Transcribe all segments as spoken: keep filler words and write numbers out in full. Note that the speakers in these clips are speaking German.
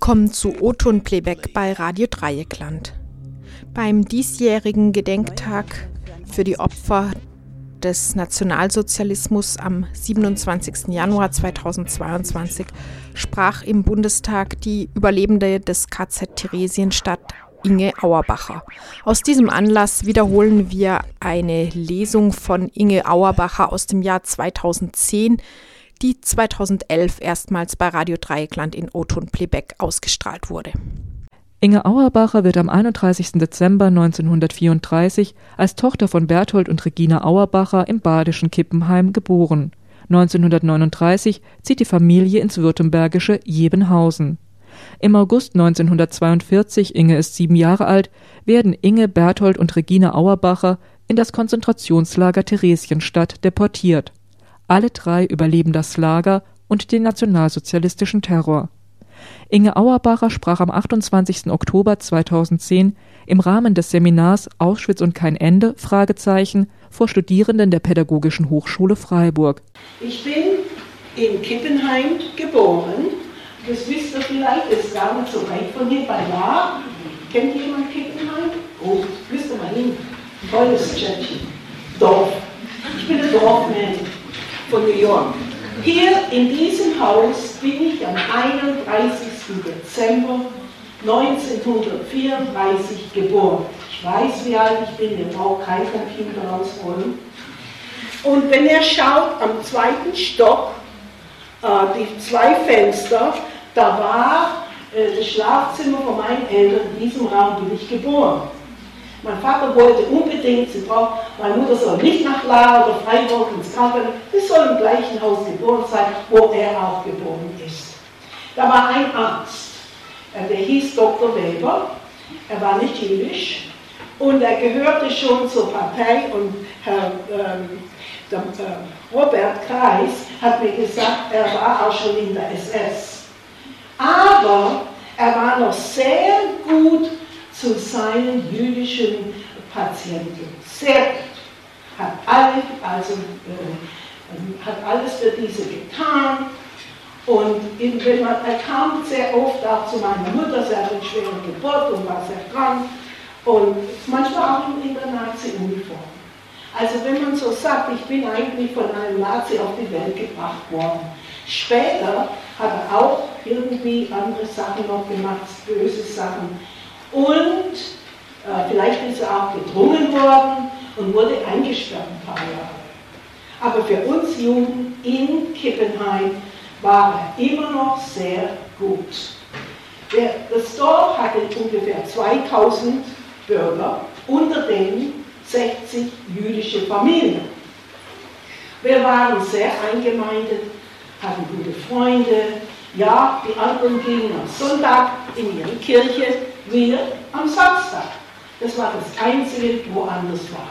Willkommen zu O-Ton-Playback bei Radio Dreieckland. Beim diesjährigen Gedenktag für die Opfer des Nationalsozialismus am siebenundzwanzigsten Januar zweitausendzweiundzwanzig sprach im Bundestag die Überlebende des K Z Theresienstadt, Inge Auerbacher. Aus diesem Anlass wiederholen wir eine Lesung von Inge Auerbacher aus dem Jahr zweitausendzehn, die zweitausendelf erstmals bei Radio Dreieckland in O-Ton-Playback ausgestrahlt wurde. Inge Auerbacher wird am einunddreißigsten Dezember neunzehnhundertvierunddreißig als Tochter von Berthold und Regina Auerbacher im badischen Kippenheim geboren. neunzehnhundertneununddreißig zieht die Familie ins württembergische Jebenhausen. Im August neunzehnhundertzweiundvierzig, Inge ist sieben Jahre alt, werden Inge, Berthold und Regina Auerbacher in das Konzentrationslager Theresienstadt deportiert. Alle drei überleben das Lager und den nationalsozialistischen Terror. Inge Auerbacher sprach am achtundzwanzigsten Oktober zweitausendzehn im Rahmen des Seminars Auschwitz und kein Ende? Fragezeichen vor Studierenden der Pädagogischen Hochschule Freiburg. Ich bin in Kippenheim geboren. Das wisst ihr vielleicht, das ist gar nicht so weit von hier bei Lahr. Kennt jemand Kippenheim? Oh, wisst ihr mal hin. Tolles Städtchen. Dorf. Ich bin ein Dorfmann von New York. Hier in diesem Haus bin ich am einunddreißigsten Dezember neunzehnhundertvierunddreißig geboren. Ich weiß, wie alt ich bin, ihr braucht kein Computer rausholen. Und wenn ihr schaut, am zweiten Stock, äh, die zwei Fenster, da war äh, das Schlafzimmer von meinen Eltern, in diesem Raum bin ich geboren. Mein Vater wollte unbedingt, sie braucht, meine Mutter soll nicht nach Lahr oder Freiburg ins Krankenhaus, sie soll im gleichen Haus geboren sein, wo er auch geboren ist. Da war ein Arzt, der hieß Doktor Weber, er war nicht jüdisch und er gehörte schon zur Partei und Herr ähm, der, äh, Robert Kreis hat mir gesagt, er war auch schon in der S S. Aber er war noch sehr gut zu seinen jüdischen Patienten. Sehr gut. Hat, alle, also, äh, hat alles für diese getan. Und in, wenn man, er kam sehr oft auch zu meiner Mutter, sie hatte eine schwere Geburt und war sehr krank. Und manchmal auch in, in der Nazi-Uniform. Also wenn man so sagt, ich bin eigentlich von einem Nazi auf die Welt gebracht worden. Später hat er auch irgendwie andere Sachen noch gemacht, böse Sachen. Und äh, vielleicht ist er auch gedrungen worden und wurde eingesperrt ein paar Jahre. Aber für uns Juden in Kippenheim war er immer noch sehr gut. Der, das Dorf hatte ungefähr zweitausend Bürger, unter denen sechzig jüdische Familien. Wir waren sehr eingemeindet, hatten gute Freunde. Ja, die anderen gingen am Sonntag in ihre Kirche, wir am Samstag. Das war das Einzige, wo anders war.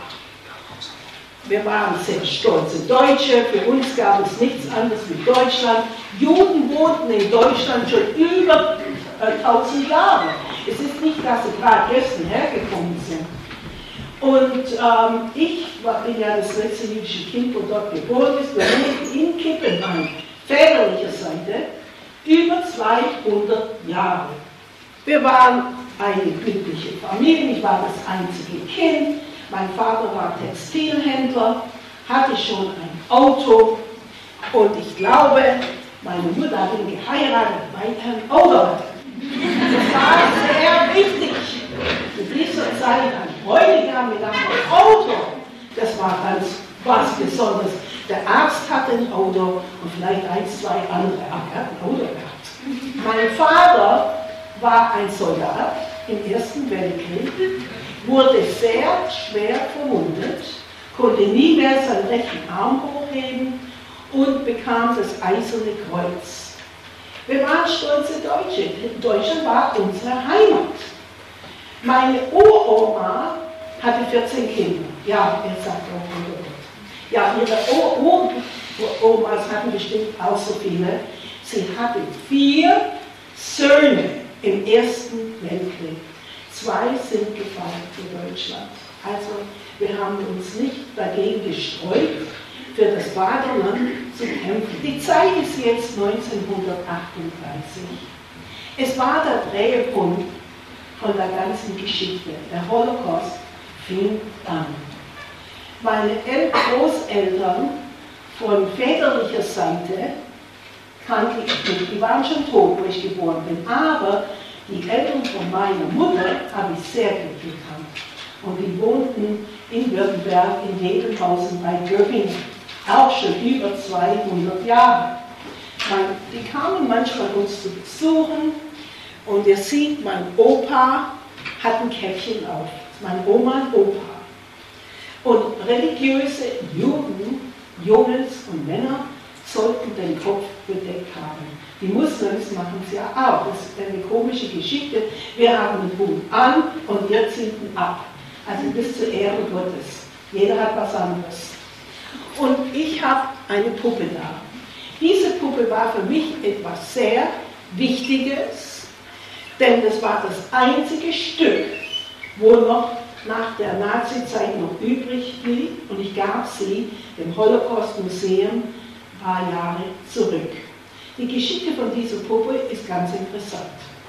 Wir waren sehr stolze Deutsche, für uns gab es nichts anderes wie Deutschland. Juden wohnten in Deutschland schon über äh, tausend Jahre. Es ist nicht, dass sie gerade gestern hergekommen sind. Und ähm, ich war, bin ja das letzte jüdische Kind, wo dort geboren ist, wir lebten in Kippenheim, väterlicher Seite, über zweihundert Jahre. Wir waren eine glückliche Familie, ich war das einzige Kind, mein Vater war Textilhändler, hatte schon ein Auto und ich glaube, meine Mutter hat ihn geheiratet, weil er ein Auto hatte. Das war sehr wichtig. In dieser Zeit ein Bräutigam mit einem Auto, das war ganz was Besonderes. Der Arzt hatte ein Auto und vielleicht ein, zwei andere, aber er hat ein Auto gehabt. Mein Vater war ein Soldat im Ersten Weltkrieg, wurde sehr schwer verwundet, konnte nie mehr seinen rechten Arm hochheben und bekam das Eiserne Kreuz. Wir waren stolze Deutsche. Deutschland war unsere Heimat. Meine Uroma hatte vierzehn Kinder. Ja, er sagt auch, oh Gott. Ja, ihre Uromas hatten bestimmt auch so viele. Sie hatte vier Söhne im Ersten Weltkrieg. Zwei sind gefallen für Deutschland. Also wir haben uns nicht dagegen gesträubt, für das Vaterland zu kämpfen. Die Zeit ist jetzt neunzehnhundertachtunddreißig. Es war der Drehpunkt von der ganzen Geschichte. Der Holocaust fing an. Meine Großeltern von väterlicher Seite kannte ich nicht, die waren schon tot, wo ich geboren bin, aber die Eltern von meiner Mutter habe ich sehr gut gekannt. Und die wohnten in Württemberg in Jedelhausen bei Göppingen, auch schon über zweihundert Jahre. Die kamen manchmal uns zu besuchen und ihr seht, mein Opa hat ein Käppchen auf, meine Oma und Opa. Und religiöse Juden, Jungs und Männer sollten den Kopf bedeckt haben. Die Muslims machen es ja auch. Das ist eine komische Geschichte. Wir haben den Hut an und wir ziehen ihn ab. Also bis zur Ehre Gottes. Jeder hat was anderes. Und ich habe eine Puppe da. Diese Puppe war für mich etwas sehr Wichtiges, denn das war das einzige Stück, wo noch nach der Nazizeit noch übrig blieb, und ich gab sie dem Holocaust-Museum ein paar Jahre zurück. Die Geschichte von dieser Puppe ist ganz interessant.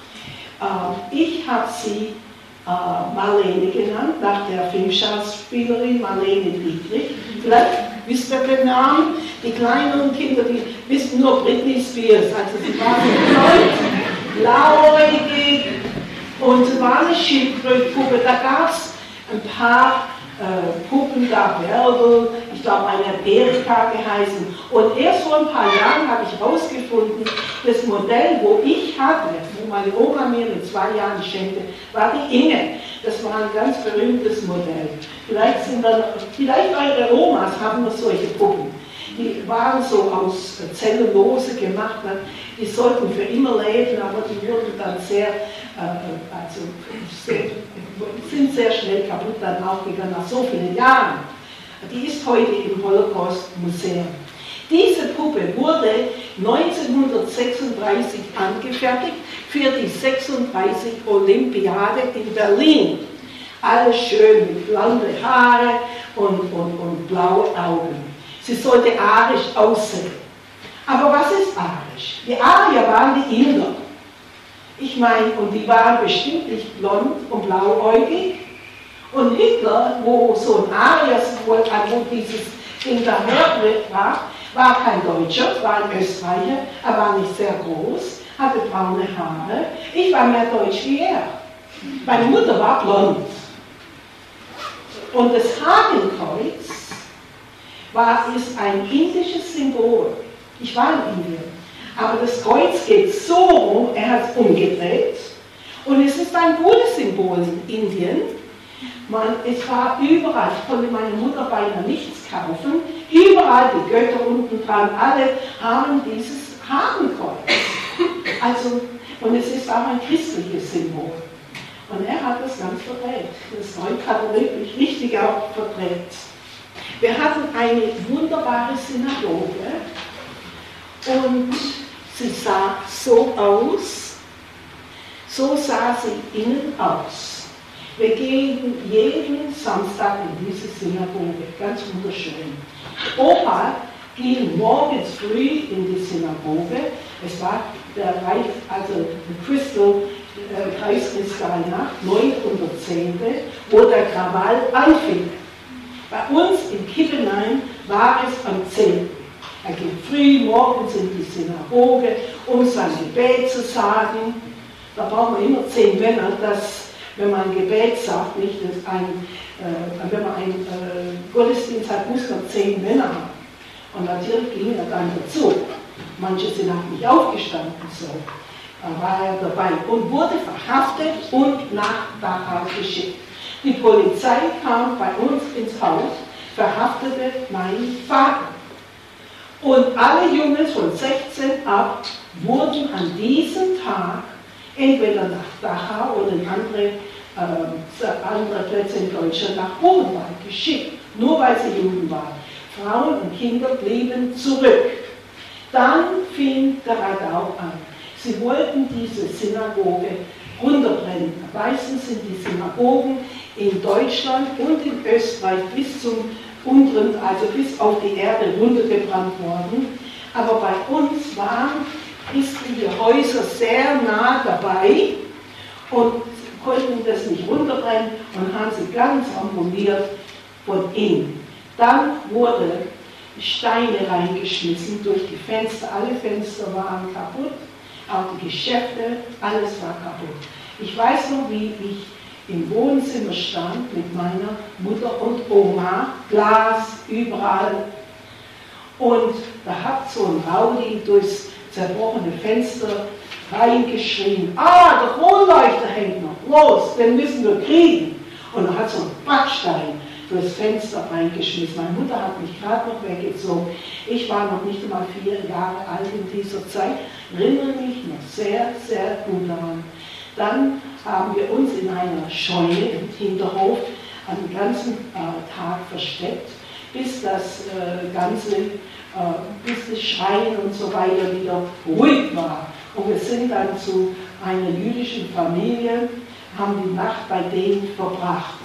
Äh, ich habe sie äh, Marlene genannt, nach der Filmschauspielerin Marlene Dietrich. Vielleicht wisst ihr den Namen. Die kleineren Kinder, die wissen nur Britney Spears. Also sie war so blauäugig und sie war eine Schildkrötenpuppe. Da gab es ein paar äh, Puppen, da Bärbel, ich glaube eine hat Erika geheißen. Und erst vor ein paar Jahren habe ich herausgefunden, das Modell, wo ich hatte, wo meine Oma mir mit zwei Jahren schenkte, war die Inge. Das war ein ganz berühmtes Modell. Vielleicht, sind dann, vielleicht eure Omas haben noch solche Puppen. Die waren so aus Zellulose gemacht, die sollten für immer leben, aber die wurden dann sehr, äh, also sehr, sind sehr schnell kaputt dann auch gegangen, nach so vielen Jahren. Die ist heute im Holocaust-Museum. Diese Puppe wurde neunzehnhundertsechsunddreißig angefertigt für die sechsunddreißig Olympiade in Berlin. Alles schön mit blonden Haare und, und, und blaue Augen. Sie sollte arisch aussehen. Aber was ist arisch? Die Arier waren die Inder. Ich meine, und die waren bestimmt nicht blond und blauäugig. Und Hitler, wo so ein Arier-Symbol, wo dieses Ding da war, war kein Deutscher, war ein Österreicher, er war nicht sehr groß, hatte braune Haare. Ich war mehr deutsch wie er. Meine Mutter war blond. Und das Hakenkreuz war, ist ein indisches Symbol. Ich war in Indien. Aber das Kreuz geht so rum, er hat es umgedreht. Und es ist ein gutes Symbol in Indien. Man, es war überall, ich konnte meine Mutter beinahe nichts kaufen. Überall die Götter unten dran, alle haben dieses Hakenkreuz. Also, und es ist auch ein christliches Symbol. Und er hat das ganz verdreht. Das Neukatholik richtig auch verdreht. Wir hatten eine wunderbare Synagoge und sie sah so aus, so sah sie innen aus. Wir gehen jeden Samstag in diese Synagoge, ganz wunderschön. Opa ging morgens früh in die Synagoge, es war der Reich, also der Crystal äh, Kreiskristallnacht, neunhundertzehn, wo der Krawall anfing. Bei uns in Kippenheim war es am zehnten Er ging früh morgens in die Synagoge, um sein Gebet zu sagen. Da braucht man immer zehn Männer, dass, wenn man ein Gebet sagt, nicht, dass ein, äh, wenn man einen äh, Gottesdienst hat, muss man zehn Männer haben. Und natürlich ging er dann dazu. Manche sind auch nicht aufgestanden, so. Da war er dabei und wurde verhaftet und nach Dachau geschickt. Die Polizei kam bei uns ins Haus, verhaftete meinen Vater. Und alle Jungs von sechzehn ab wurden an diesem Tag entweder nach Dachau oder in andere, äh, andere Plätze in Deutschland nach Buchenwald geschickt, nur weil sie Juden waren. Frauen und Kinder blieben zurück. Dann fing der Radau an. Sie wollten diese Synagoge runterbrennen. Meistens sind die Synagogen in Deutschland und in Österreich bis zum unteren, also bis auf die Erde runtergebrannt worden. Aber bei uns waren ist die Häuser sehr nah dabei und konnten das nicht runterbrennen und haben sie ganz harmoniert von innen. Dann wurde Steine reingeschmissen durch die Fenster, alle Fenster waren kaputt, auch die Geschäfte, alles war kaputt. Ich weiß noch, wie ich im Wohnzimmer stand mit meiner Mutter und Oma, Glas überall. Und da hat so ein Rowdy durchs zerbrochene Fenster reingeschrien, ah, der Kronleuchter hängt noch, los, den müssen wir kriegen. Und er hat so einen Backstein durchs Fenster reingeschmissen. Meine Mutter hat mich gerade noch weggezogen. Ich war noch nicht einmal vier Jahre alt in dieser Zeit, erinnere mich noch sehr, sehr gut daran. Dann haben wir uns in einer Scheune im Hinterhof den ganzen äh, Tag versteckt, bis das äh, ganze, äh, bis das Schreien und so weiter wieder ruhig war. Und wir sind dann zu einer jüdischen Familie, haben die Nacht bei denen verbracht.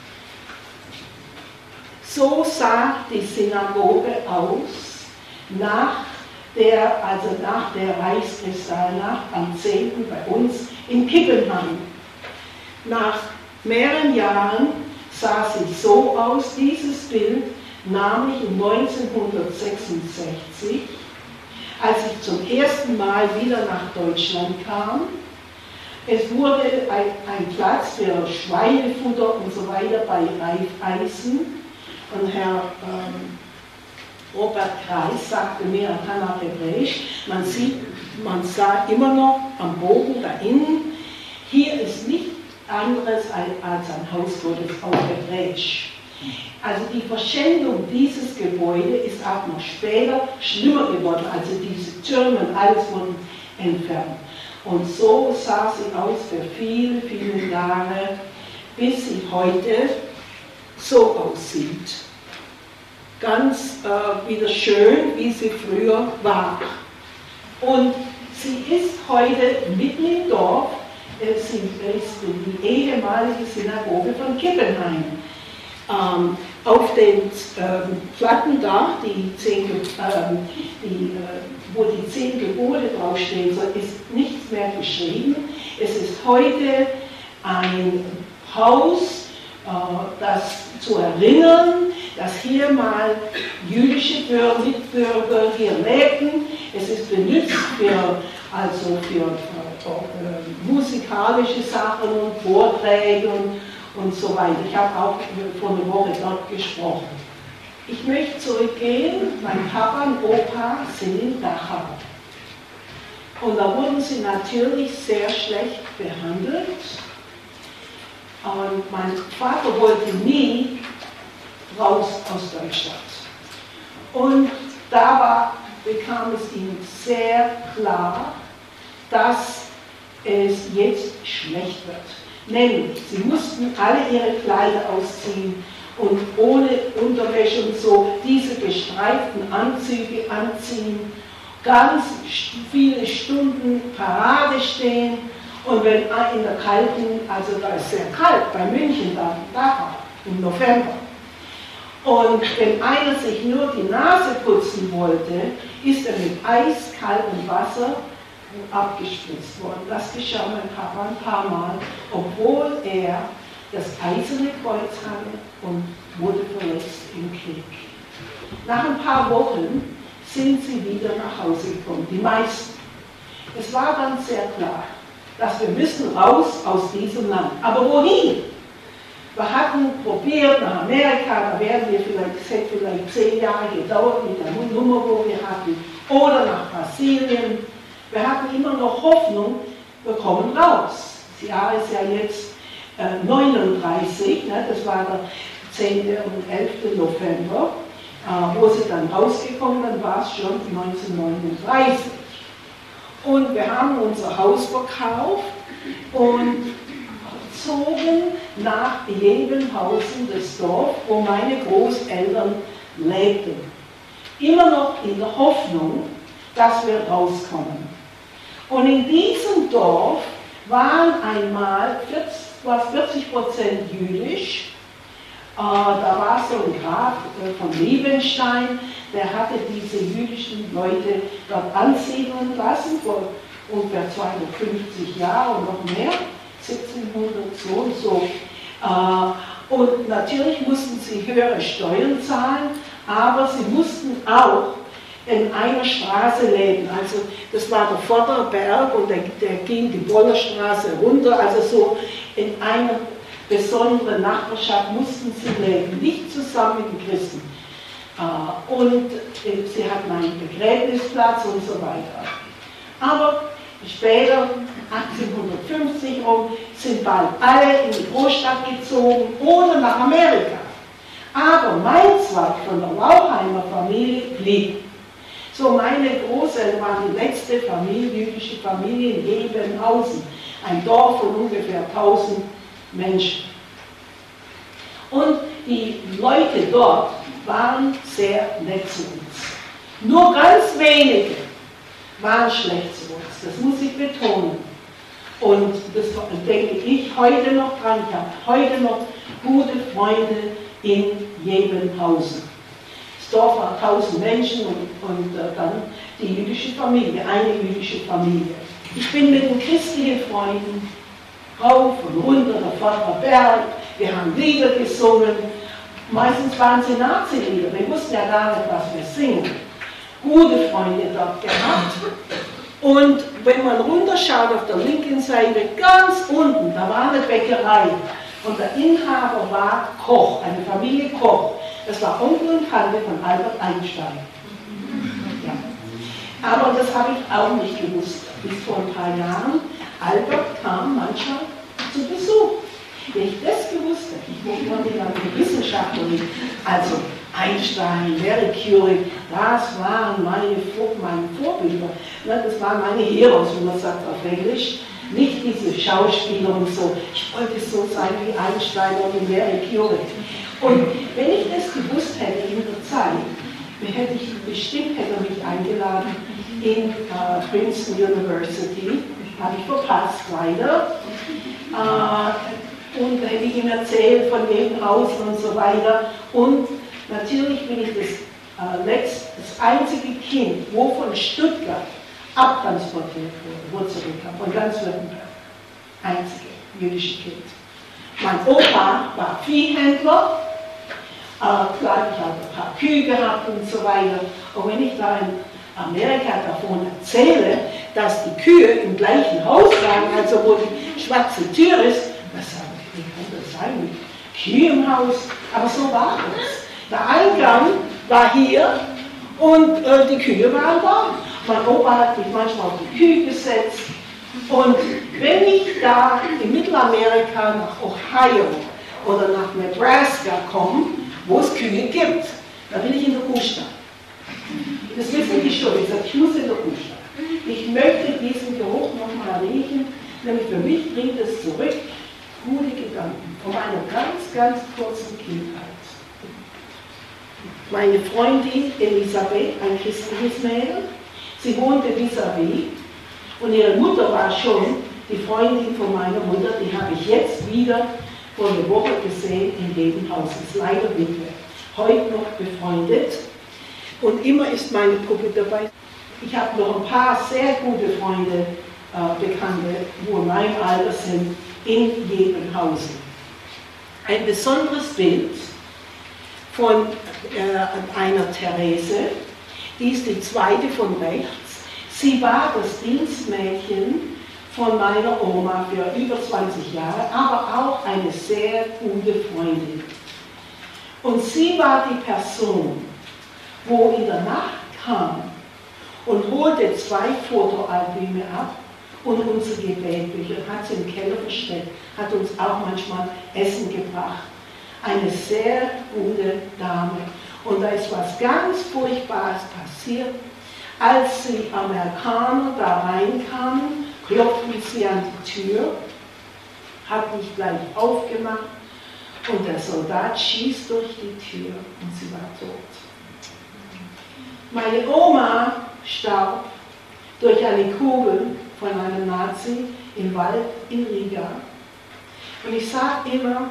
So sah die Synagoge aus nach der, also nach der Reichskristallnacht am zehnten bei uns in Kippenheim. Nach mehreren Jahren sah sie so aus, dieses Bild nahm ich neunzehnhundertsechsundsechzig, als ich zum ersten Mal wieder nach Deutschland kam. Es wurde ein, ein Platz für Schweinefutter und so weiter bei Raiffeisen. Und Herr ähm, Robert Kreis sagte mir, er kann auch Hebräisch, man sieht, man sah immer noch am Bogen da innen, hier ist nicht anderes als ein Haus Gottes auf Hebräisch. Also die Verschändung dieses Gebäudes ist auch noch später schlimmer geworden, also diese Türme und alles wurden entfernt. Und so sah sie aus für viele, viele Jahre, bis sie heute so aussieht. Ganz äh, wieder schön, wie sie früher war. Und sie ist heute mitten im Dorf, äh, sie ist die ehemalige Synagoge von Kippenheim. Ähm, auf den ähm, Platten da, die zehn, ähm, die, äh, wo die zehn Gebote draufstehen, so ist nichts mehr geschrieben. Es ist heute ein Haus, äh, das zu erinnern, dass hier mal jüdische Mitbürger hier lebten. Es ist benutzt für, also für äh, musikalische Sachen und Vorträge und, und so weiter. Ich habe auch vor einer Woche dort gesprochen. Ich möchte zurückgehen, mein Papa und Opa sind in Dachau. Und da wurden sie natürlich sehr schlecht behandelt. Und mein Vater wollte nie raus aus Deutschland. Und da war, bekam es ihnen sehr klar, dass es jetzt schlecht wird. Nämlich, sie mussten alle ihre Kleider ausziehen und ohne Unterwäsche und so diese gestreiften Anzüge anziehen, ganz viele Stunden Parade stehen. Und wenn in der kalten, also da ist sehr kalt, bei München da, da im November. Und wenn einer sich nur die Nase putzen wollte, ist er mit eiskaltem Wasser abgespritzt worden. Das geschah mein Papa ein paar Mal, obwohl er das Eiserne Kreuz hatte und wurde verletzt im Krieg. Nach ein paar Wochen sind sie wieder nach Hause gekommen, die meisten. Es war dann sehr klar, dass wir müssen raus aus diesem Land. Aber wohin? Wir hatten probiert nach Amerika, da werden wir vielleicht, es hätte vielleicht zehn Jahre gedauert mit der Nummer, wo wir hatten, oder nach Brasilien. Wir hatten immer noch Hoffnung, wir kommen raus. Das Jahr ist ja jetzt äh, neununddreißig, ne, das war der zehnten und elften November, äh, wo sie dann rausgekommen, dann war es schon neunzehnhundertneununddreißig. Und wir haben unser Haus verkauft und zogen nach Jebenhausen, das Dorf, wo meine Großeltern lebten. Immer noch in der Hoffnung, dass wir rauskommen. Und in diesem Dorf waren einmal vierzig Prozent jüdisch, da war so ein Graf von Liebenstein, der hatte diese jüdischen Leute dort ansiedeln lassen, vor ungefähr zweihundertfünfzig Jahren und noch mehr, siebzehnhundert so und so. Und natürlich mussten sie höhere Steuern zahlen, aber sie mussten auch in einer Straße leben. Also das war der Vorderberg und der, der ging die Bollerstraße runter, also so in einer besonderen Nachbarschaft mussten sie leben, nicht zusammen mit den Christen. Und sie hatten einen Begräbnisplatz und so weiter. Aber später, achtzehnhundertfünfzig rum, sind bald alle in die Großstadt gezogen oder nach Amerika. Aber mein Zweig von der Lauchheimer Familie blieb. So, meine Großeltern waren die letzte Familie, jüdische Familie in Ebenhausen, ein Dorf von ungefähr tausend Menschen. Und die Leute dort waren sehr nett zu uns. Nur ganz wenige waren schlecht zu uns, das muss ich betonen. Und das denke ich heute noch dran, ich habe heute noch gute Freunde in Jebenhausen. Das Dorf war tausend Menschen und, und äh, dann die jüdische Familie, eine jüdische Familie. Ich bin mit den christlichen Freunden rauf und runter, der Vater Berg, wir haben Lieder gesungen. Meistens waren sie Nazi-Lieder, wir wussten ja gar nicht, was wir singen. Gute Freunde dort gehabt. Und wenn man runterschaut auf der linken Seite, ganz unten, da war eine Bäckerei. Und der Inhaber war Koch, eine Familie Koch. Das war Onkel und Tante von Albert Einstein. Ja. Aber das habe ich auch nicht gewusst. Bis vor ein paar Jahren. Albert kam manchmal zu Besuch. Wenn ich das gewusst hätte, ich wollte immer wieder eine Wissenschaftlerin, also Einstein, Marie Curie, das waren meine, Vor meine Vorbilder. Das waren meine Heroes, wie man sagt auf Englisch. Nicht diese Schauspieler und so. Ich wollte so sein wie Einstein oder Marie Curie. Und wenn ich das gewusst hätte in der Zeit, hätte ich bestimmt hätte er mich eingeladen in uh, Princeton University. Habe ich verpasst, leider. Uh, und da hätte ich ihm erzählt von Jebenhausen und so weiter. Und natürlich bin ich das, uh, letzt, das einzige Kind, wo von Stuttgart abtransportiert wurde, Wurzelbekannt, von ganz Württemberg. Einzige jüdische Kind. Mein Opa war Viehhändler, äh, klar, ich habe ein paar Kühe gehabt und so weiter. Und wenn ich da in Amerika davon erzähle, dass die Kühe im gleichen Haus waren, also wo die schwarze Tür ist, was sage ich, wie kann das sein mit Kühe im Haus? Aber so war es. Der Eingang war hier und äh, die Kühe waren da. Mein Opa hat mich manchmal auf die Kühe gesetzt. Und wenn ich da in Mittelamerika nach Ohio oder nach Nebraska komme, wo es Kühe gibt, da bin ich in der Kuhstall. Das wissen die schon. Ich sage, ich muss in der Kuhstall. Ich möchte diesen Geruch nochmal riechen, nämlich für mich bringt es zurück gute Gedanken von einer ganz, ganz kurzen Kindheit. Meine Freundin Elisabeth, ein christliches Mädel, sie wohnte vis-à-vis und ihre Mutter war schon die Freundin von meiner Mutter, die habe ich jetzt wieder vor einer Woche gesehen in Jebenhausen. Ist leider Witwe, heute noch befreundet und immer ist meine Puppe dabei. Ich habe noch ein paar sehr gute Freunde, äh, Bekannte, wo in meinem Alter sind, in Jebenhausen. Ein besonderes Bild von äh, einer Therese, die ist die zweite von rechts. Sie war das Dienstmädchen von meiner Oma für über zwanzig Jahre, aber auch eine sehr gute Freundin. Und sie war die Person, wo in der Nacht kam und holte zwei Fotoalbüme ab und unsere Gebetbücher, hat sie im Keller versteckt, hat uns auch manchmal Essen gebracht. Eine sehr gute Dame. Und da ist was ganz Furchtbares passiert. Als die Amerikaner da reinkamen, klopften sie an die Tür, hat nicht gleich aufgemacht und der Soldat schießt durch die Tür und sie war tot. Meine Oma starb durch eine Kugel von einem Nazi im Wald in Riga. Und ich sage immer,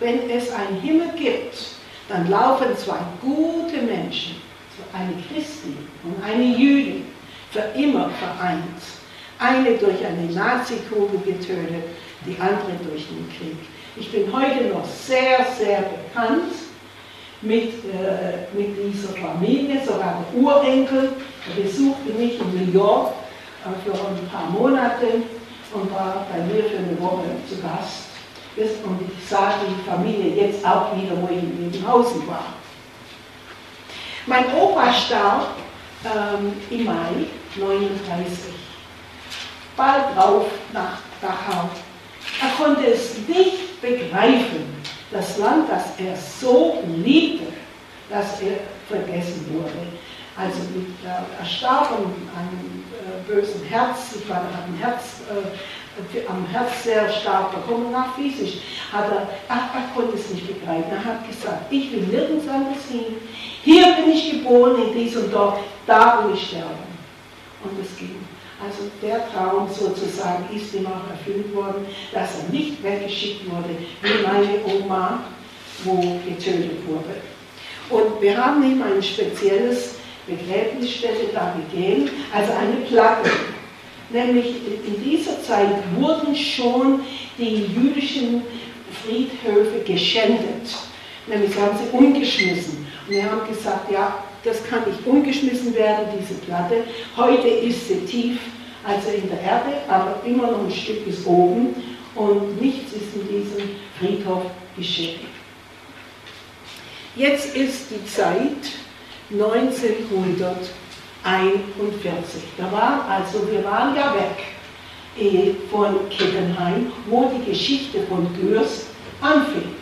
wenn es einen Himmel gibt, dann laufen zwei gute Menschen, eine Christin und eine Jüdin, für immer vereint. Eine durch eine Nazi-Kugel getötet, die andere durch den Krieg. Ich bin heute noch sehr, sehr bekannt mit, äh, mit dieser Familie, sogar der Urenkel. Er besuchte mich in New York äh, für ein paar Monate und war bei mir für eine Woche zu Gast. Und ich sah die Familie jetzt auch wieder, wo ich in Lebenhausen war. Mein Opa starb ähm, im Mai neununddreißig, bald drauf nach Dachau. Er konnte es nicht begreifen, das Land, das er so liebte, dass er vergessen wurde. Also er starb an einem äh, bösen Herz, ich war hat ein Herz, äh, am Herz sehr stark bekommen, nach physisch. Hat er, ach, er konnte es nicht begreifen. Er hat gesagt, ich will nirgends anders hin. Hier bin ich geboren, in diesem Dorf, da will ich sterben. Und es ging. Also der Traum sozusagen ist ihm auch erfüllt worden, dass er nicht weggeschickt wurde, wie meine Oma, wo getötet wurde. Und wir haben ihm ein spezielles Begräbnisstätte da gegeben, also eine Platte. Nämlich in dieser Zeit wurden schon die jüdischen Friedhöfe geschändet. Nämlich haben sie umgeschmissen. Und wir haben gesagt, ja, das kann nicht umgeschmissen werden, diese Platte. Heute ist sie tief, also in der Erde, aber immer noch ein Stück bis oben und nichts ist in diesem Friedhof geschädigt. Jetzt ist die Zeit neunzehnhunderteinundvierzig. Da war, also wir waren ja weg von Kippenheim, wo die Geschichte von Gürs anfing.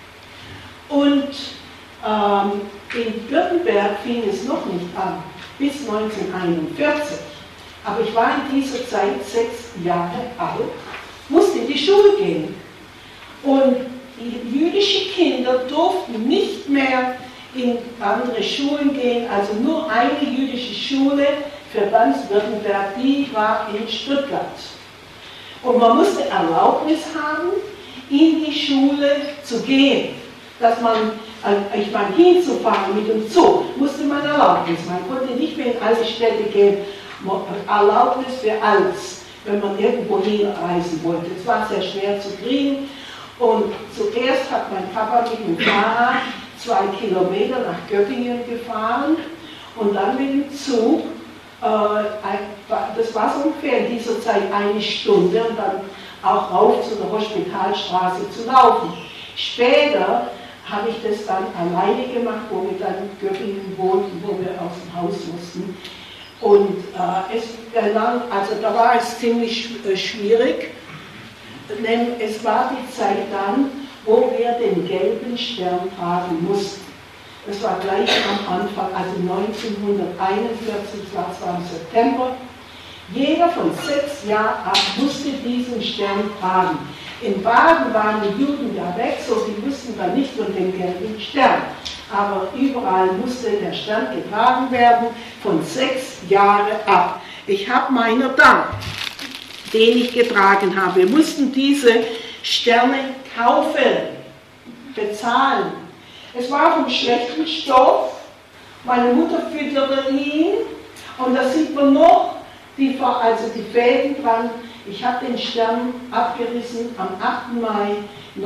Und ähm, in Württemberg fing es noch nicht an, bis neunzehnhunderteinundvierzig. Aber ich war in dieser Zeit sechs Jahre alt, musste in die Schule gehen. Und die jüdischen Kinder durften nicht mehr in andere Schulen gehen, also nur eine jüdische Schule für ganz Württemberg, die war in Stuttgart. Und man musste Erlaubnis haben, in die Schule zu gehen. Dass man, ich meine, hinzufahren mit dem Zug, musste man Erlaubnis. Man konnte nicht mehr in alle Städte gehen, Erlaubnis für alles, wenn man irgendwo hinreisen wollte. Es war sehr schwer zu kriegen. Und zuerst hat mein Papa mit dem Fahrrad zwei Kilometer nach Göppingen gefahren und dann mit dem Zug, äh, das war so ungefähr in dieser Zeit eine Stunde und dann auch rauf zu der Hospitalstraße zu laufen. Später habe ich das dann alleine gemacht, wo wir dann in Göppingen wohnten, wo wir aus dem Haus mussten. Und äh, es, also da war es ziemlich äh, schwierig, denn es war die Zeit dann, wo wir den gelben Stern tragen mussten. Das war gleich am Anfang, also neunzehnhunderteinundvierzig, das war zwar im September. Jeder von sechs Jahren ab musste diesen Stern tragen. In Baden waren die Juden ja weg, so die wussten dann nicht von dem gelben Stern. Aber überall musste der Stern getragen werden, von sechs Jahren ab. Ich habe meiner da, den ich getragen habe. Wir mussten diese Sterne kaufen, bezahlen. Es war vom schlechten Stoff. Meine Mutter fütterte ihn und da sieht man noch die, also die Fäden dran. Ich habe den Stern abgerissen am achten Mai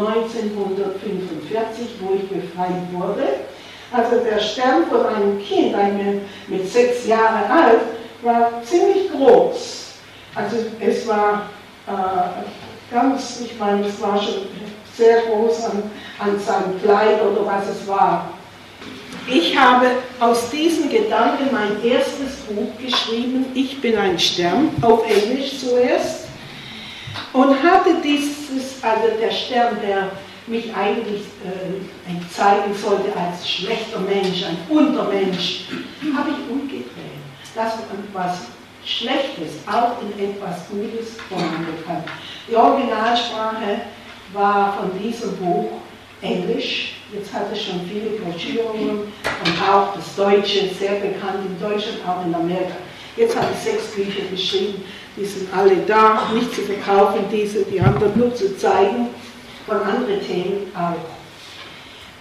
neunzehnhundertfünfundvierzig, wo ich befreit wurde. Also der Stern von einem Kind, einem mit sechs Jahren alt, war ziemlich groß. Also es war äh, ganz, ich meine, es war schon sehr groß an, an seinem Kleid oder was es war. Ich habe aus diesen Gedanken mein erstes Buch geschrieben, Ich bin ein Stern, auf Englisch zuerst, und hatte dieses, also der Stern, der mich eigentlich äh, zeigen sollte als schlechter Mensch, ein Untermensch, habe ich umgedreht. Das was Schlechtes auch in etwas Gutes verwandeln kann. Die Originalsprache war von diesem Buch Englisch. Jetzt hat es schon viele Broschüren und auch das Deutsche, sehr bekannt in Deutschland, auch in Amerika. Jetzt habe ich sechs Bücher geschrieben, die sind alle da, nicht zu verkaufen, diese, die anderen nur zu zeigen, von anderen Themen auch.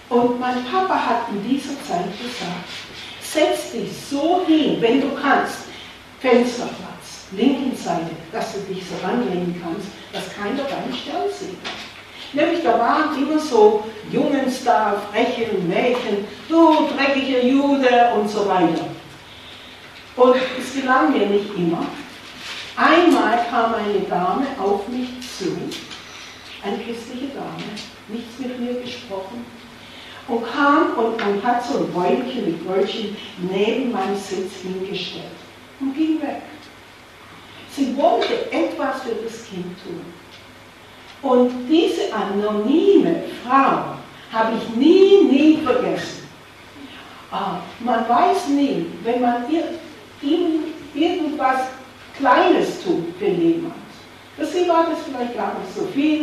Und mein Papa hat in dieser Zeit gesagt, setz dich so hin, wenn du kannst, Fensterplatz, linken Seite, dass du dich so ranlehnen kannst, dass keiner deinen Stern sieht. Nämlich da waren immer so Jungs da, freche Mädchen, du dreckiger Jude und so weiter. Und es gelang mir nicht immer. Einmal kam eine Dame auf mich zu, eine christliche Dame, nichts mit mir gesprochen, und kam und, und hat so ein Bäumchen mit Brötchen neben meinen Sitz hingestellt und ging weg. Sie wollte etwas für das Kind tun. Und diese anonyme Frau habe ich nie, nie vergessen. Ah, man weiß nie, wenn man ihnen irgendwas Kleines tut für jemand. Für sie war das vielleicht gar nicht so viel.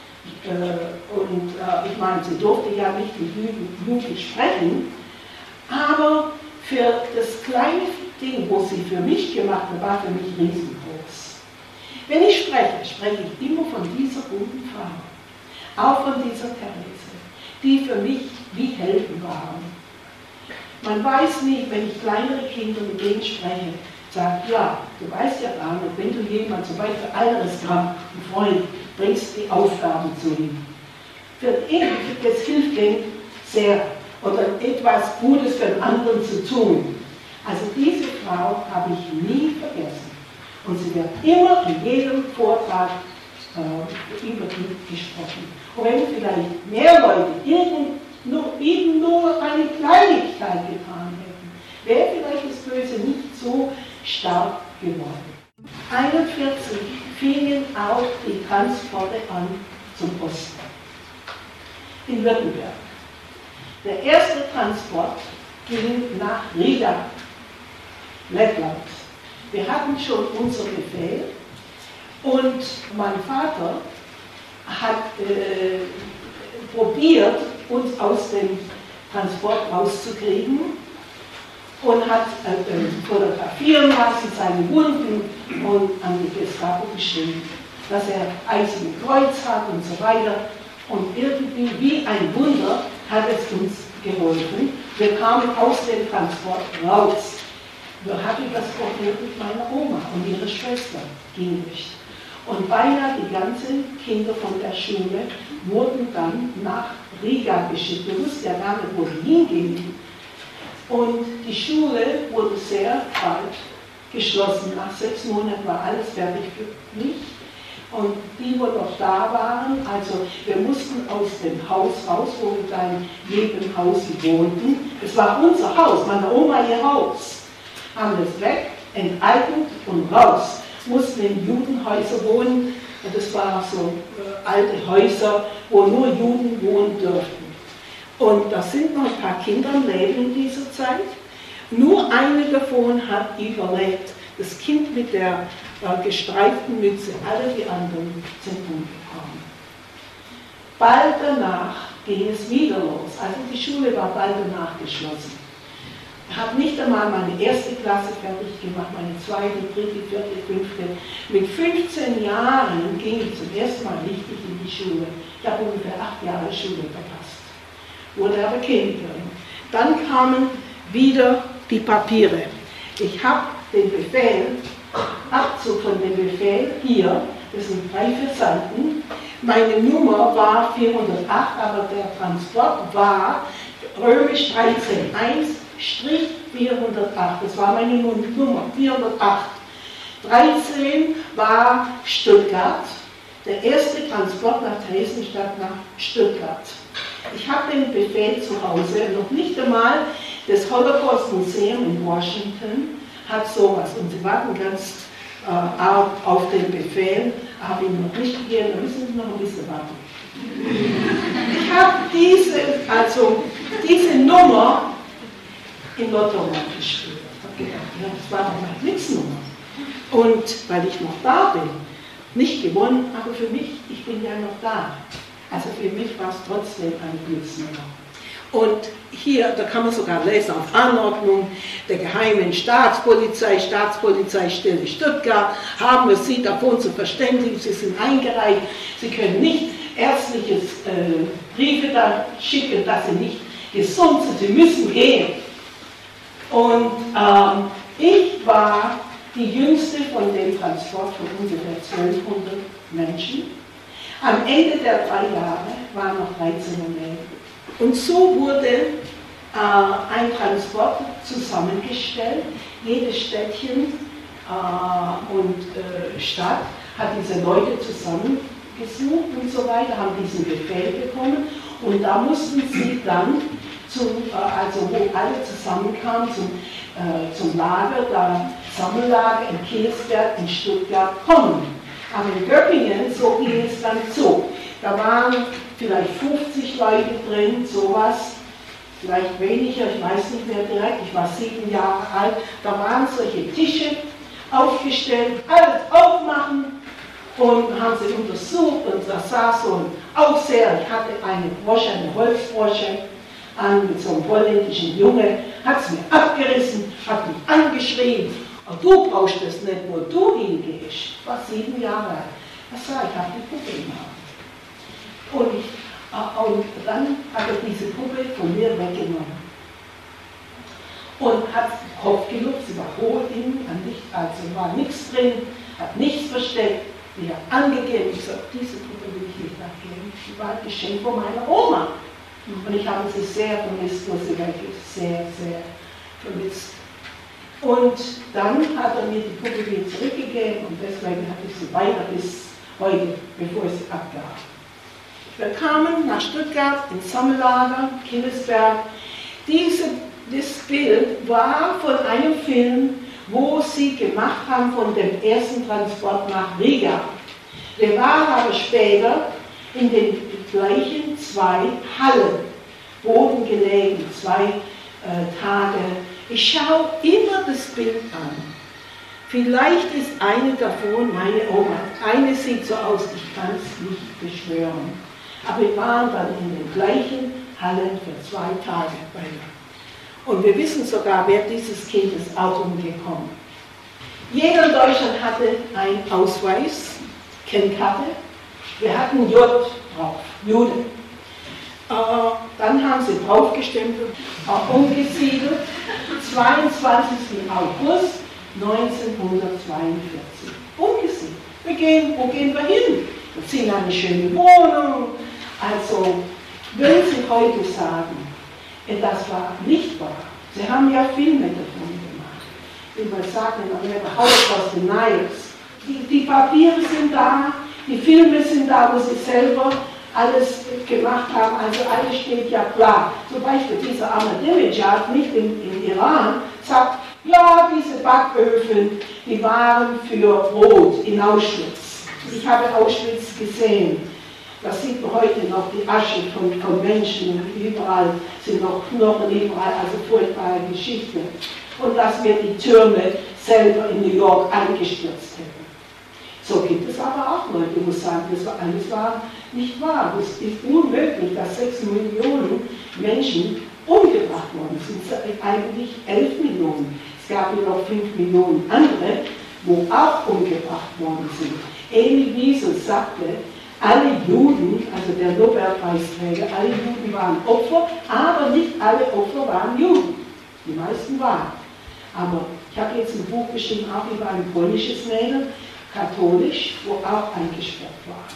Äh, und äh, ich meine, sie durfte ja nicht mit Juden sprechen. Aber für das kleine Ding, wo sie für mich gemacht hat, war für mich riesengroß. Wenn ich spreche, spreche ich immer von dieser guten Frau. Auch von dieser Therese, die für mich wie Helden waren. Man weiß nicht, wenn ich kleinere Kinder mit denen spreche, sagt, ja, du weißt ja gar nicht, wenn du jemand, zum Beispiel Altersgrad, einen Freund, bringst die Aufgaben zu ihm. Für ihn, das hilft ihm sehr, oder etwas Gutes für den anderen zu tun. Also diese Frau habe ich nie vergessen. Und sie wird immer in jedem Vortrag äh, über die gesprochen. Und wenn vielleicht mehr Leute irgend, nur, eben nur eine Kleinigkeit getan hätten, wäre vielleicht das Böse nicht so stark geworden. einundvierzig fingen auch die Transporte an zum Osten, in Württemberg. Der erste Transport ging nach Riga, Lettland. Wir hatten schon unser Befehl und mein Vater hat äh, probiert, uns aus dem Transport rauszukriegen und hat äh, fotografieren lassen, seine Wunden und an die Gestapo geschrieben, dass er Eiserne Kreuz hat und so weiter. Und irgendwie, wie ein Wunder, hat es uns geholfen. Wir kamen aus dem Transport raus. Wir hatten das Problem mit meiner Oma und ihrer Schwester, ging nicht. Und beinahe die ganzen Kinder von der Schule wurden dann nach Riga geschickt. Wir wussten ja gar nicht, wo die hingehen. Und die Schule wurde sehr bald geschlossen. Nach sechs Monaten war alles fertig für mich. Und die, wo noch da waren, also wir mussten aus dem Haus raus, wo wir da in jedem Haus wohnten. Es war unser Haus, meine Oma ihr Haus. Haben das weg, enteignet und raus. Mussten in Judenhäuser wohnen. Und das waren so äh, alte Häuser, wo nur Juden wohnen durften. Und da sind noch ein paar Kinder am Leben in dieser Zeit. Nur eine davon hat überlebt. Das Kind mit der äh, gestreiften Mütze, alle die anderen sind umgekommen. Bald danach ging es wieder los. Also die Schule war bald danach geschlossen. Ich habe nicht einmal meine erste Klasse fertig gemacht, meine zweite, dritte, vierte, fünfte. Mit fünfzehn Jahren ging ich zum ersten Mal richtig in die Schule. Ich habe ungefähr acht Jahre Schule verpasst. Wurde aber Chemikerin. Dann kamen wieder die Papiere. Ich habe den Befehl, Abzug von dem Befehl, hier, das sind drei, vier Seiten. Meine Nummer war vierhundertacht, aber der Transport war römisch dreizehn eins vierhundertacht. Das war meine Nummer, vierhundertacht. dreizehn war Stuttgart, der erste Transport nach Theresienstadt nach Stuttgart. Ich habe den Befehl zu Hause, noch nicht einmal das Holocaust-Museum in Washington hat sowas. Und sie warten ganz äh, auf, auf den Befehl, habe ihn noch nicht gegeben, da müssen Sie noch ein bisschen warten. Ich habe diese, also diese Nummer im Lotto gespielt. Ich habe gedacht, ja, das war doch meine Glücksnummer. Und weil ich noch da bin, nicht gewonnen, aber für mich, ich bin ja noch da. Also für mich war es trotzdem eine Glücksnummer. Und hier, da kann man sogar lesen, auf Anordnung der geheimen Staatspolizei, Staatspolizeistelle Stuttgart, haben wir Sie davon zu verständigen, Sie sind eingereicht, Sie können nicht ärztliche äh, Briefe da schicken, dass sie nicht gesund sind, sie müssen gehen. Und ähm, ich war die jüngste von dem Transport von ungefähr zwölfhundert Menschen. Am Ende der drei Jahre waren noch dreizehn mehr. Und so wurde äh, ein Transport zusammengestellt. Jedes Städtchen äh, und äh, Stadt hat diese Leute zusammengesucht und so weiter, haben diesen Befehl bekommen. Und da mussten sie dann, zum, äh, also wo alle zusammenkamen, zum, äh, zum Lager, da Sammellager in Killesberg, in Stuttgart kommen. Aber in Göppingen, so ging es dann so. Da waren vielleicht fünfzig Leute drin, sowas, vielleicht weniger, ich weiß nicht mehr direkt, ich war sieben Jahre alt. Da waren solche Tische aufgestellt, alles aufmachen und haben sie untersucht und da saß so ein Aufseher, ich hatte eine Brosche, eine Holzbrosche an mit so einem holländischen Junge, hat es mir abgerissen, hat mich angeschrien. Und du brauchst das nicht, wo du hingehst. Ich war sieben Jahre alt. Was sag ich, ich habe die Puppe im Arm. Und, ich, und dann hat er diese Puppe von mir weggenommen. Und hat den Kopf geluft, sie war hohl innen, also war nichts drin, hat nichts versteckt. Ich habe angegeben, ich sagte, diese Puppe will ich nicht abgeben. Die war ein Geschenk von meiner Oma. Und ich habe sie sehr vermisst, wo sie weg ist. Sehr, sehr vermisst. Und dann hat er mir die Puppe wieder zurückgegeben und deswegen hatte ich sie weiter bis heute, bevor ich sie abgab. Wir kamen nach Stuttgart ins Sammellager, Killesberg. Diese, das Bild war von einem Film, wo sie gemacht haben von dem ersten Transport nach Riga. Der war aber später in den gleichen zwei Hallen, Boden gelegen, zwei äh, Tage. Ich schaue immer das Bild an. Vielleicht ist eine davon meine Oma. Eine sieht so aus, ich kann es nicht beschwören. Aber wir waren dann in den gleichen Hallen für zwei Tage bei ihr. Und wir wissen sogar, wer dieses Kind ist auch umgekommen. Jeder in Deutschland hatte einen Ausweis, Kennkarte. Wir hatten J drauf, Jude. Äh, dann haben sie draufgestempelt, äh, umgesiedelt, zweiundzwanzigsten August neunzehnhundertzweiundvierzig. Umgesiedelt. Wir gehen, wo gehen wir hin? Wir ziehen eine schöne Wohnung. Also, wenn Sie heute sagen, das war nicht wahr, Sie haben ja Filme davon gemacht. Wie man sagt in Amerika, Holocaust Deniers. Die, die Papiere sind da, die Filme sind da, wo Sie selber alles gemacht haben, also alles steht ja klar. Zum Beispiel dieser Ahmadinejad, nicht in, in Iran, sagt, ja, diese Backöfen, die waren für Brot in Auschwitz. Ich habe Auschwitz gesehen. Da sieht man heute noch die Asche von, von Menschen, überall sind noch Knochen, überall, also furchtbare Geschichte. Und dass wir die Türme selber in New York eingestürzt hätten. So gibt es aber auch Leute, die sagen, das war alles war nicht wahr. Es ist unmöglich, dass sechs Millionen Menschen umgebracht worden sind. Es sind eigentlich elf Millionen. Es gab ja noch fünf Millionen andere, wo auch umgebracht worden sind. Elie Wiesel sagte, alle Juden, also der Nobelpreisträger, alle Juden waren Opfer, aber nicht alle Opfer waren Juden. Die meisten waren. Aber ich habe jetzt ein Buch geschrieben, auch über ein polnisches Mädel, katholisch, wo auch eingesperrt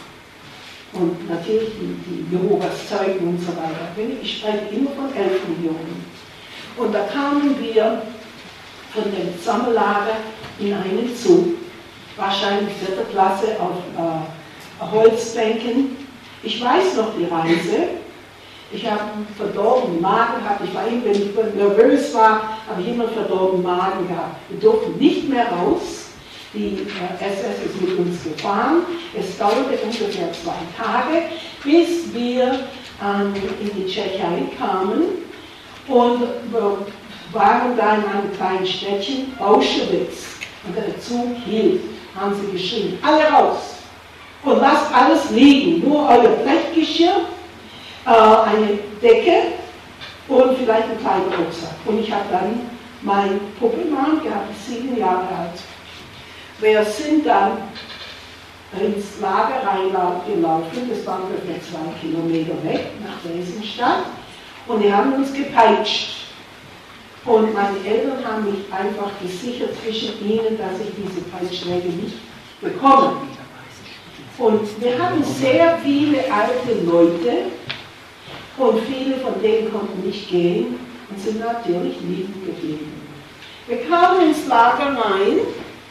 war. Und natürlich die, die Jehovas Zeugen und so weiter. Ich spreche immer von elf Millionen. Und da kamen wir von dem Sammellager in einen Zug, wahrscheinlich vierte Klasse auf äh, Holzbänken. Ich weiß noch die Reise. Ich habe einen verdorbenen Magen gehabt. Ich war immer, wenn ich nervös war, habe ich immer einen verdorbenen Magen gehabt. Wir durften nicht mehr raus. Die äh, S S ist mit uns gefahren. Es dauerte ungefähr zwei Tage, bis wir ähm, in die Tschechei kamen und äh, waren da in einem kleinen Städtchen, Auschwitz. Und der Zug hielt, haben sie geschrieben, alle raus und lasst alles liegen, nur euer Blechgeschirr, äh, eine Decke und vielleicht ein kleiner Rucksack. Und ich habe dann mein Puppenmann gehabt, sieben Jahre alt. Wir sind dann ins Lager reingelaufen, das waren ungefähr zwei Kilometer weg, nach Theresienstadt, und die haben uns gepeitscht. Und meine Eltern haben mich einfach gesichert zwischen ihnen, dass ich diese Peitschläge nicht bekomme. Und wir hatten sehr viele alte Leute, und viele von denen konnten nicht gehen und sind natürlich liegen geblieben. Wir kamen ins Lager rein.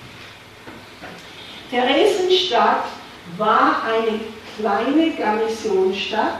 Theresienstadt war eine kleine Garnisonsstadt,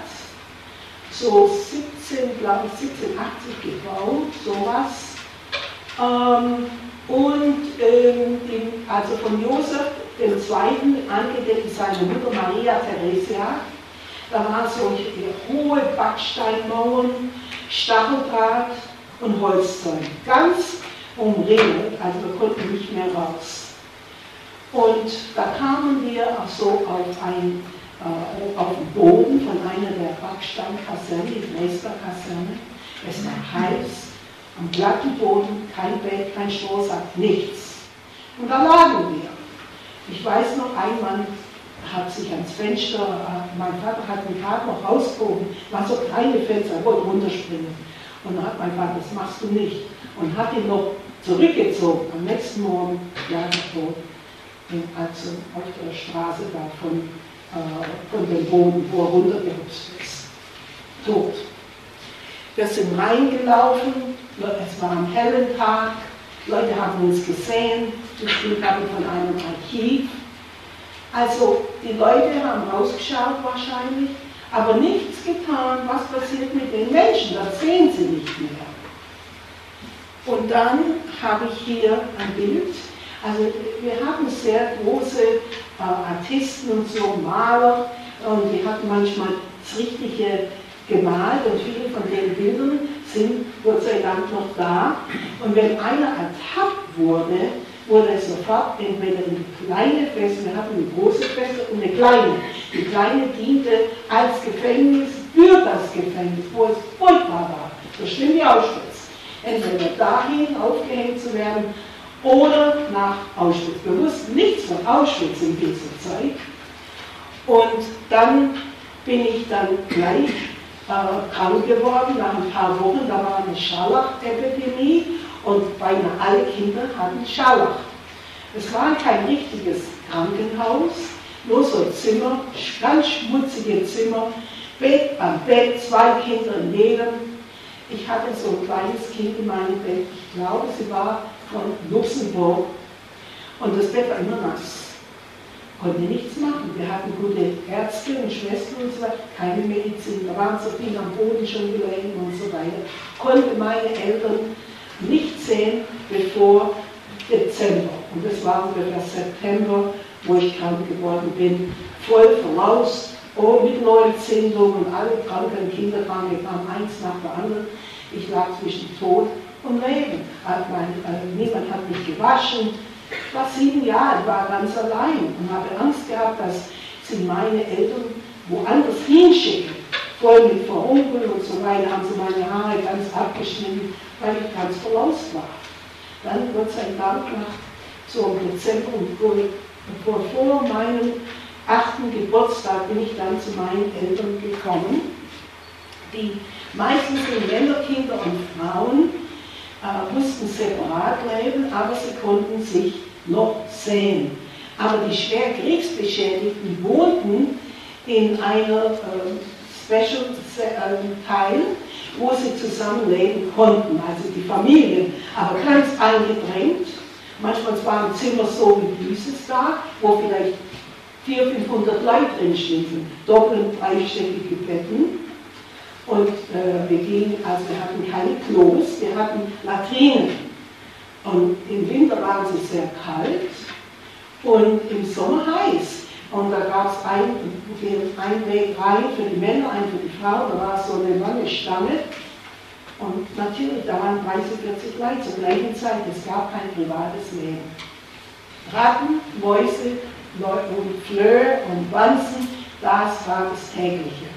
so siebzehn, glaube ich, siebzehnhundertachtzig gebaut, sowas. Ähm, und ähm, den, also von Josef dem Zweiten angedeckt seine Mutter Maria Theresia. Da waren solche hohe Backsteinmauern, Stacheldraht und Holzzeug, ganz umringelt, also wir konnten nicht mehr raus. Und da kamen wir auch so auf, ein, äh, auf den Boden von einer der Backsteinkaserne, die Dresdner Kaserne. Es war heiß, am glatten Boden, kein Bett, kein Strohsack, nichts. Und da lagen wir. Ich weiß noch, ein Mann hat sich ans Fenster, äh, mein Vater hat den Tag noch rausgehoben, war so kleine Fenster, er wollte runterspringen. Und dann hat mein Vater, das machst du nicht. Und hat ihn noch zurückgezogen. Am nächsten Morgen lag er tot. Also auf der Straße da von, äh, von dem Boden, wo er runtergerutscht ist. Tot. Wir sind reingelaufen, es war am hellen Tag, Leute haben uns gesehen, wir spielten von einem Archiv. Also die Leute haben rausgeschaut wahrscheinlich, aber nichts getan, was passiert mit den Menschen, das sehen sie nicht mehr. Und dann habe ich hier ein Bild. Also wir hatten sehr große äh, Artisten und so, Maler, und die hatten manchmal das Richtige gemalt, und viele von den Bildern sind Gott sei Dank noch da. Und wenn einer ertappt wurde, wurde es sofort entweder in die kleine Fässer, wir hatten eine große Fässer und eine kleine. Die kleine diente als Gefängnis für das Gefängnis, wo es furchtbar war. Das stimmt wie Auschwitz. Entweder dahin aufgehängt zu werden oder nach Auschwitz. Wir wussten nichts von Auschwitz in dieser Zeit. Und dann bin ich dann gleich äh, krank geworden, nach ein paar Wochen. Da war eine Scharlach-Epidemie und beinahe alle Kinder hatten Scharlach. Es war kein richtiges Krankenhaus, nur so ein Zimmer, ganz schmutzige Zimmer, Bett am Bett, zwei Kinder in jedem. Ich hatte so ein kleines Kind in meinem Bett, ich glaube, sie war von Luxemburg, und das Bett war immer nass. Konnte nichts machen. Wir hatten gute Ärzte und Schwestern und so weiter, keine Medizin. Da waren so viele am Boden schon gelegen und so weiter. Konnte meine Eltern nicht sehen, bevor Dezember. Und das war ungefähr September, wo ich krank geworden bin. Voll voraus, oh, mit Neuentzündung, und alle kranken Kinder kamen, wir kamen eins nach der anderen. Ich lag zwischen Tod und Leben. Also mein, äh, niemand hat mich gewaschen. Ich war sieben Jahre, ich war ganz allein und habe Angst gehabt, dass sie meine Eltern woanders hinschicken. Voll mit Verhunkeln und so weiter, haben sie meine Haare ganz abgeschnitten, weil ich ganz verlaust war. Dann, Gott sei Dank, nach so im Dezember und vor, vor meinem achten Geburtstag bin ich dann zu meinen Eltern gekommen. Die meisten sind Männer, Kinder und Frauen, äh, mussten separat leben, aber sie konnten sich noch sehen. Aber die schwer Kriegsbeschädigten wohnten in einer äh, Special äh, Teil, wo sie zusammenleben konnten, also die Familien, aber ganz eingedrängt. Manchmal war ein Zimmer so wie dieses da, wo vielleicht vierhundert, fünfhundert Leute drin schliefen, doppel- und dreistöckige Betten. Und äh, wir gingen, also wir hatten keine Klos, wir hatten Latrinen. Und im Winter waren sie sehr kalt und im Sommer heiß. Und da gab es ein, ein Weg rein für die Männer, ein für die Frauen, da war so eine lange Stange. Und natürlich, da waren dreißig, vierzig Leute zur gleichen Zeit, es gab kein privates Leben. Ratten, Mäuse, und Flöhe und Wanzen, das war das Tägliche.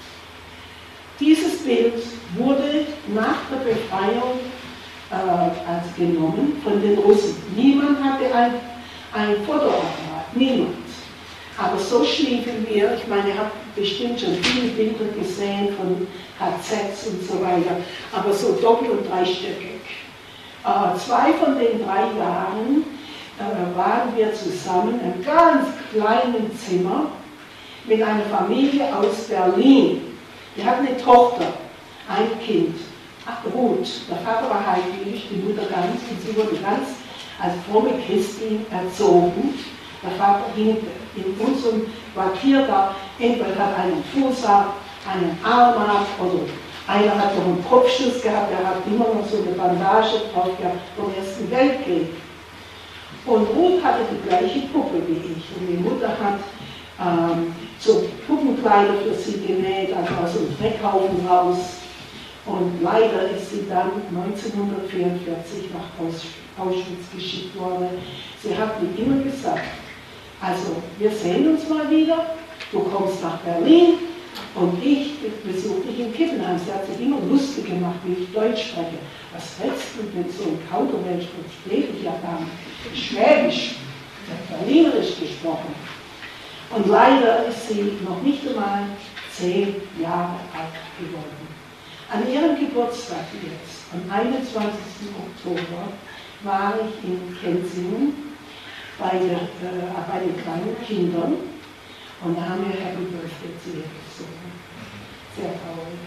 Dieses Bild wurde nach der Befreiung äh, als genommen von den Russen. Niemand hatte ein, ein Fotoapparat, niemand. Aber so schliefen wir, ich meine, ihr habt bestimmt schon viele Bilder gesehen von K Zs und so weiter, aber so doppelt- und dreistöckig. Äh, zwei von den drei Jahren äh, waren wir zusammen in einem ganz kleinen Zimmer mit einer Familie aus Berlin. Die hatten eine Tochter, ein Kind, ach, Ruth. Der Vater war heidnisch, die Mutter ganz, und sie wurde ganz als fromme Christin erzogen. Der Vater ging in unserem Quartier da, entweder hat einen Fuß ab, einen Arm ab, oder einer hat noch einen Kopfschuss gehabt, der hat immer noch so eine Bandage drauf gehabt vom Ersten Weltkrieg. Und Ruth hatte die gleiche Puppe wie ich. Und die Mutter hat ähm, so Puppenkleider für sie genäht, also aus dem Dreckhaufen raus. Und leider ist sie dann neunzehnhundertvierundvierzig nach Auschwitz geschickt worden. Sie hat mir immer gesagt, also wir sehen uns mal wieder, du kommst nach Berlin und ich besuche dich in Kippenheim. Sie hat sich immer lustig gemacht, wie ich Deutsch spreche. Was redest du denn so im Kauderwelsch? Das lebe ich ja gar nicht. Schwäbisch, Berlinerisch gesprochen. Und leider ist sie noch nicht einmal zehn Jahre alt geworden. An ihrem Geburtstag jetzt, am einundzwanzigsten Oktober, war ich in Kensingen bei, der, äh, bei den kleinen Kindern und da haben wir Happy Birthday zu ihr gesungen. Sehr traurig.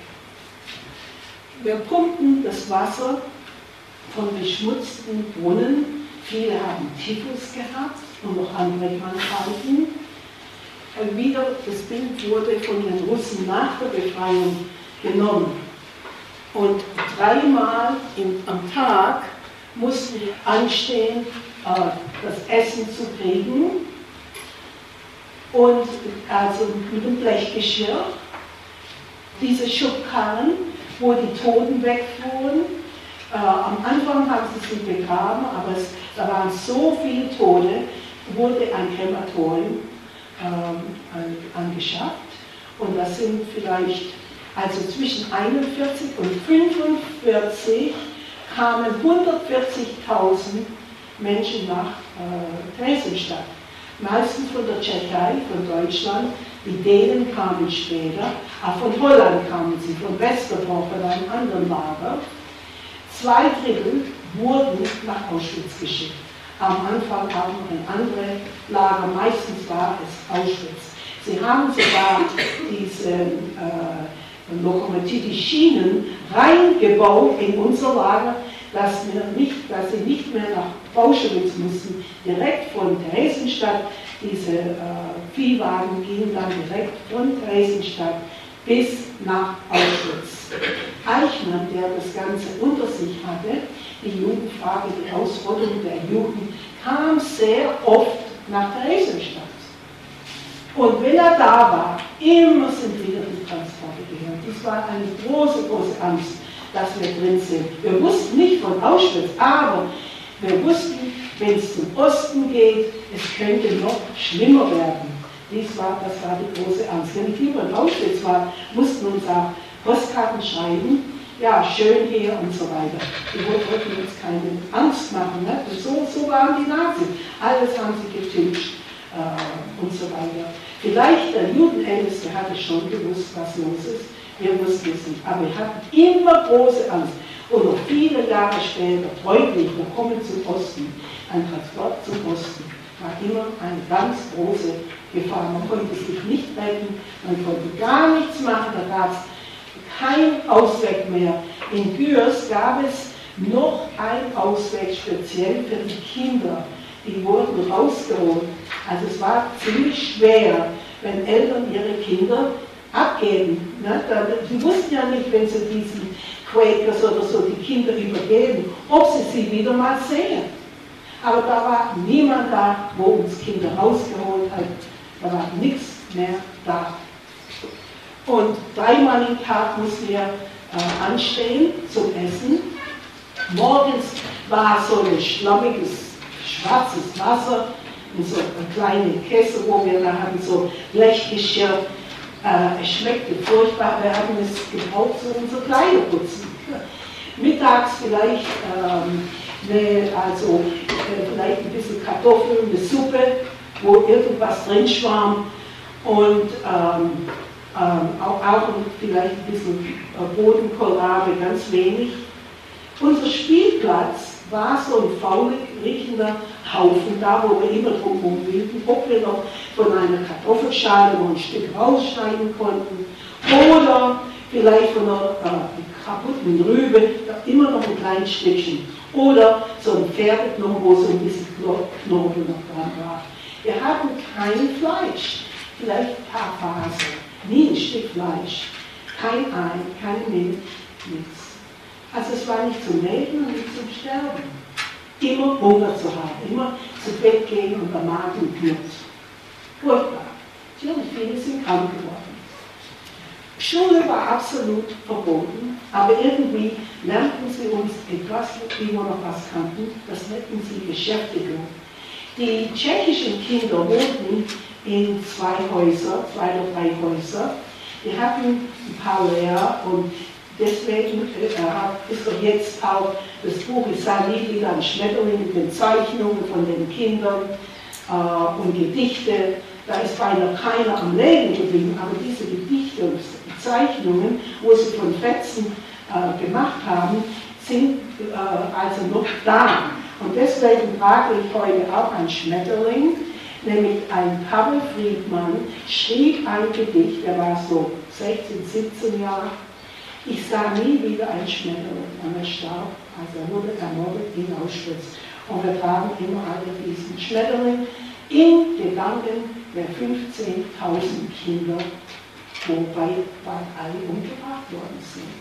Wir pumpten das Wasser von beschmutzten Brunnen. Viele haben Typhus gehabt und noch andere Krankheiten. Wieder das Bild wurde von den Russen nach der Befreiung genommen. Und dreimal im, am Tag mussten wir anstehen, äh, das Essen zu kriegen. Und also mit dem Blechgeschirr. Diese Schubkarren, wo die Toten wegfuhren. Äh, am Anfang haben sie sie begraben, aber es, da waren so viele Tote, wurde ein Krematorium ähm, angeschafft. Und das sind vielleicht, also zwischen einundvierzig und fünfundvierzig kamen hundertvierzigtausend Menschen nach äh, Theresienstadt. Meistens von der Tschechei, von Deutschland, die Dänen kamen später, auch von Holland kamen sie, von Westerdorf, von einem anderen Lager. Zwei Drittel wurden nach Auschwitz geschickt. Am Anfang auch noch ein anderes Lager, meistens war es Auschwitz. Sie haben sogar diese äh, Lokomotive, die Schienen reingebaut in unser Lager, dass, wir nicht, dass sie nicht mehr nach Auschwitz mussten. Direkt von Theresienstadt, diese äh, Viehwagen gingen dann direkt von Theresienstadt bis nach Auschwitz. Eichmann, der das Ganze unter sich hatte, die Judenfrage, die Ausrottung der Juden, kam sehr oft nach Theresienstadt. Und wenn er da war, immer sind wieder die Transporte gehört. Das war eine große, große Angst, dass wir drin sind. Wir wussten nicht von Auschwitz, aber wir wussten, wenn es zum Osten geht, es könnte noch schlimmer werden. Dies war, das war die große Angst. Wenn ich lieber in Auschwitz war, mussten wir uns auch Postkarten schreiben, ja, schön hier und so weiter. Die wollten uns keine Angst machen. Ne? So, so waren die Nazis. Alles haben sie getilgt äh, und so weiter. Vielleicht der Judenälteste hatte schon gewusst, was los ist. Wir wussten es nicht. Aber wir hatten immer große Angst. Und noch viele Jahre später, deutlich, wir kommen zum Osten. Ein Transport zum Osten war immer eine ganz große Gefahr. Man konnte sich nicht retten, man konnte gar nichts machen, da gab es keinen Ausweg mehr. In Gürs gab es noch einen Ausweg speziell für die Kinder. Die wurden rausgeholt. Also es war ziemlich schwer, wenn Eltern ihre Kinder abgeben. Ne? Sie wussten ja nicht, wenn sie diesen Quakers oder so die Kinder übergeben, ob sie sie wieder mal sehen. Aber da war niemand da, wo uns Kinder rausgeholt hat. Da war nichts mehr da. Und dreimal im Tag mussten wir äh, anstehen zum Essen. Morgens war so ein schlammiges, schwarzes Wasser in so eine kleine Kessel, wo wir da hatten, so Blechgeschirr. Äh, es schmeckte furchtbar, wir haben es gebraucht für unsere Kleider putzen. Mittags vielleicht, ähm, ne, also, äh, vielleicht ein bisschen Kartoffeln, eine Suppe wo irgendwas drin schwamm und ähm, ähm, auch, auch vielleicht ein bisschen Bodenkohlrabi, ganz wenig. Unser Spielplatz war so ein faulig riechender Haufen, da wo wir immer drum rumwühlten, ob wir noch von einer Kartoffelschale noch ein Stück rausschneiden konnten oder vielleicht von einer äh, kaputten Rübe immer noch ein kleines Stückchen oder so ein Pferdeknochen, wo so ein bisschen Knorpel noch dran war. Wir hatten kein Fleisch, vielleicht ein paar Fasern, nie ein Stück Fleisch, kein Ei, keine Milch, nichts. Also es war nicht zum Leben und nicht zum Sterben. Immer Hunger zu haben, immer zu Bett gehen und der Magen knurrt. Furchtbar. Natürlich, viele sind krank geworden. Schule war absolut verboten, aber irgendwie lernten sie uns etwas, wie wir noch was kannten, das nannten sie Beschäftigung. Die tschechischen Kinder wohnten in zwei Häusern, zwei oder drei Häuser. Die hatten ein paar Lehrer und deswegen äh, ist doch jetzt auch das Buch Ich sah nie wieder ein Schmetterling mit den Zeichnungen von den Kindern äh, und Gedichte. Da ist beinahe keiner am Leben geblieben, aber diese Gedichte und Zeichnungen, wo sie von Fetzen äh, gemacht haben, sind äh, also noch da. Und deswegen trage ich heute auch ein Schmetterling, nämlich ein Pavel Friedman schrieb ein Gedicht, der war so sechzehn, siebzehn Jahre. Ich sah nie wieder ein Schmetterling und er starb, also er wurde ermordet in Auschwitz. Und wir tragen immer alle diesen Schmetterling in Gedanken der fünfzehntausend Kinder, wobei bald alle umgebracht worden sind.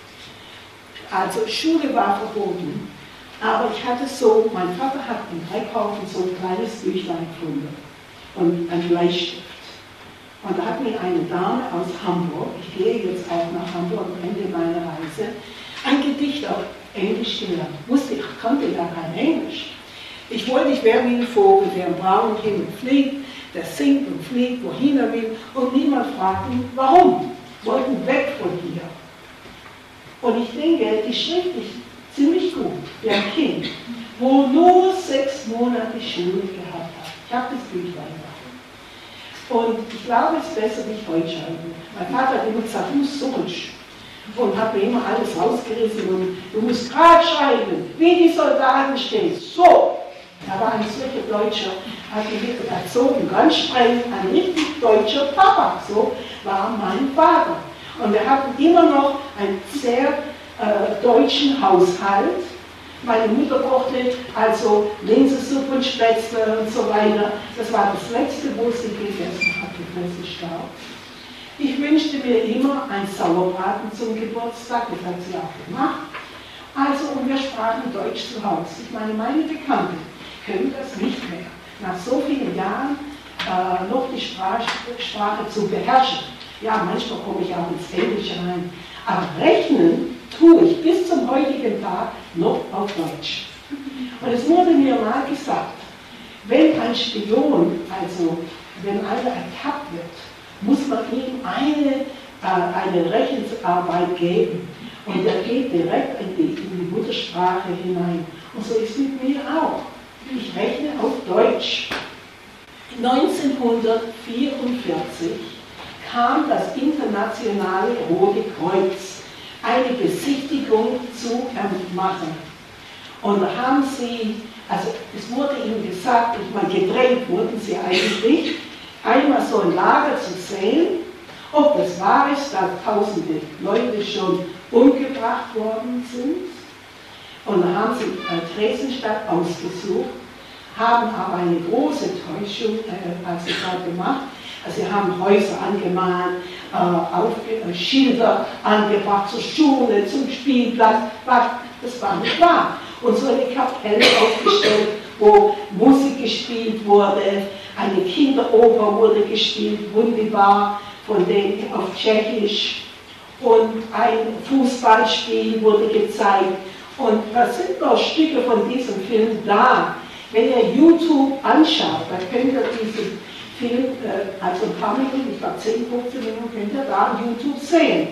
Also Schule war verboten, aber ich hatte so, mein Vater hat im Einkaufen so ein kleines Büchlein gefunden und ein Bleistift. Und da hat mir eine Dame aus Hamburg, ich gehe jetzt auch nach Hamburg am Ende meiner Reise, ein Gedicht auf Englisch gelernt. Wusste ich, kannte ja kein Englisch. Ich wollte, ich wäre wie ein Vogel, der im blauen Himmel fliegt, der singt und fliegt, wohin er will, und niemand fragt ihn, warum? Wollten weg von hier. Und ich denke, die Schrift ist ziemlich gut für ein Kind, wo nur sechs Monate Schule gehabt hat. Ich habe das Büchlein gemacht. Und ich glaube, es ist besser, wie ich heute schreibe. Mein Vater hat immer gesagt, du musst so und hat mir immer alles rausgerissen und du musst gerade schreiben, wie die Soldaten stehen. So! Er war ein solcher Deutscher, hat mich erzogen, ganz streng, ein richtig deutscher Papa. So war mein Vater. Und wir hatten immer noch einen sehr äh, deutschen Haushalt. Meine Mutter kochte also Linsensuppe und Spätzle und so weiter. Das war das Letzte, wo sie gegessen hat, bevor sie starb. Ich wünschte mir immer ein Sauerbraten zum Geburtstag, das hat sie auch gemacht. Also, und wir sprachen Deutsch zu Hause. Ich meine, meine Bekannten können das nicht mehr. Nach so vielen Jahren äh, noch die Sprache, Sprache zu beherrschen. Ja, manchmal komme ich auch ins Englische rein. Aber rechnen tue ich bis zum heutigen Tag noch auf Deutsch. Und es wurde mir mal gesagt, wenn ein Spion, also wenn einer ertappt wird, muss man ihm eine, äh, eine Rechnungsarbeit geben. Und er geht direkt in die, in die Muttersprache hinein. Und so ist es mit mir auch. Ich rechne auf Deutsch. neunzehnhundertvierundvierzig kam das Internationale Rote Kreuz eine Besichtigung zu machen. Und da haben sie, also es wurde ihnen gesagt, ich meine, gedrängt wurden sie eigentlich, einmal so ein Lager zu sehen, ob das wahr ist, dass tausende Leute schon umgebracht worden sind. Und dann haben sie äh, Theresienstadt ausgesucht, haben aber eine große Täuschung äh, also da gemacht. Also sie haben Häuser angemalt, äh, auf, äh, Schilder angebracht zur Schule, zum Spielplatz. Das war nicht wahr. Und so eine Kapelle aufgestellt, wo Musik gespielt wurde, eine Kinderoper wurde gespielt, wunderbar, von denen auf Tschechisch. Und ein Fußballspiel wurde gezeigt. Und da sind noch Stücke von diesem Film da. Wenn ihr YouTube anschaut, dann könnt ihr diesen Film, äh, also ein paar Minuten, ich glaube zehn, fünfzehn Minuten, könnt ihr da auf YouTube sehen.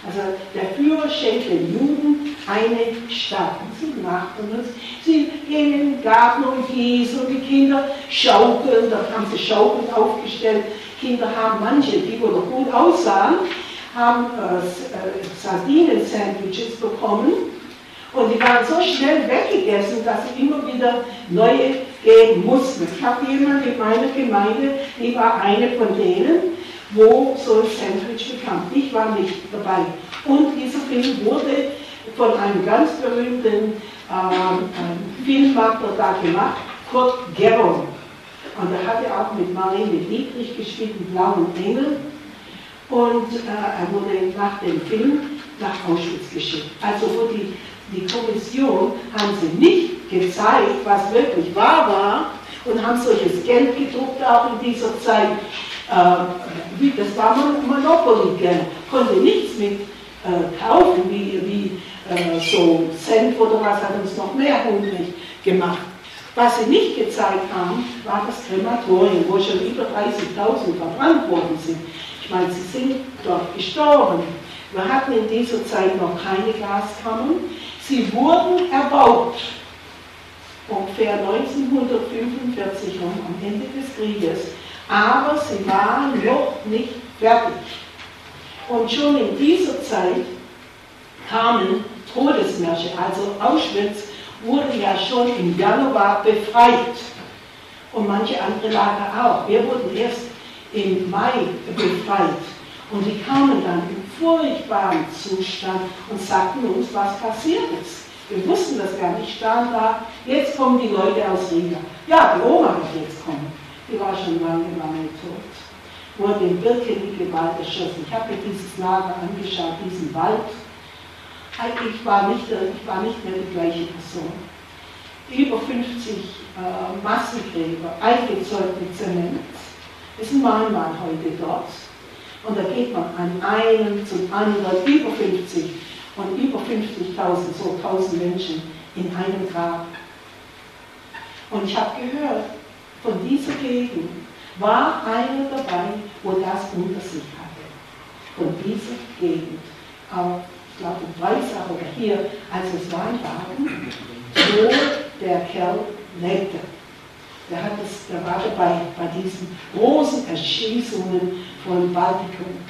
Also der Führer schenkt den Juden eine Stadt. Und sie machten uns, sie gehen in den Garten und gießen und die Kinder schaukeln, da haben sie Schaukeln aufgestellt. Kinder haben manche, die wohl noch gut aussahen, haben äh, Sardinen-Sandwiches bekommen und die waren so schnell weggegessen, dass sie immer wieder neue geben mussten. Ich habe jemanden in meiner Gemeinde, die war eine von denen, wo so ein Sandwich bekam. Ich war nicht dabei. Und dieser Film wurde von einem ganz berühmten äh, Filmmacher da gemacht, Kurt Gerron. Und er hatte auch mit Marlene Dietrich gespielt, den Blauen Engel. Und äh, er wurde nach dem Film nach Auschwitz geschickt. Also wo die, die Kommission haben sie nicht gezeigt, was wirklich wahr war, und haben solches Geld gedruckt auch in dieser Zeit. Äh, das war Monopoly-Geld, konnte nichts mit äh, kaufen, wie, wie äh, so Cent oder was, hat uns noch mehr hungrig gemacht. Was sie nicht gezeigt haben, war das Krematorium, wo schon über dreißigtausend verbrannt worden sind. Ich meine, sie sind dort gestorben. Wir hatten in dieser Zeit noch keine Gaskammern. Sie wurden erbaut, ungefähr neunzehnhundertfünfundvierzig rum, am Ende des Krieges. Aber sie waren noch nicht fertig. Und schon in dieser Zeit kamen Todesmärsche, also Auschwitz wurde ja schon im Januar befreit und manche andere Lager auch. Wir wurden erst im Mai befreit und die kamen dann im furchtbaren Zustand und sagten uns, was passiert ist. Wir wussten das gar nicht, stand da, jetzt kommen die Leute aus Riga. Ja, die Oma wird jetzt kommen. Die war schon lange, lange tot. Wurde im Birkenwald erschossen. Ich habe mir dieses Lager angeschaut, diesen Wald. Ich war, nicht, ich war nicht mehr die gleiche Person. Über fünfzig äh, Massengräber, eingezäunt mit Zement. Es ist ein Mahnmal heute dort. Und da geht man an einem zum anderen, über fünfzig und über fünfzigtausend, so tausend Menschen in einem Grab. Und ich habe gehört, von dieser Gegend war einer dabei, wo das unter sich hatte. Von dieser Gegend. Auch ich glaube in Breisach oder hier, als es Weinwagen, wo der Kerl lebte. Der, hat es, der war dabei bei diesen großen Erschießungen von Baltikum.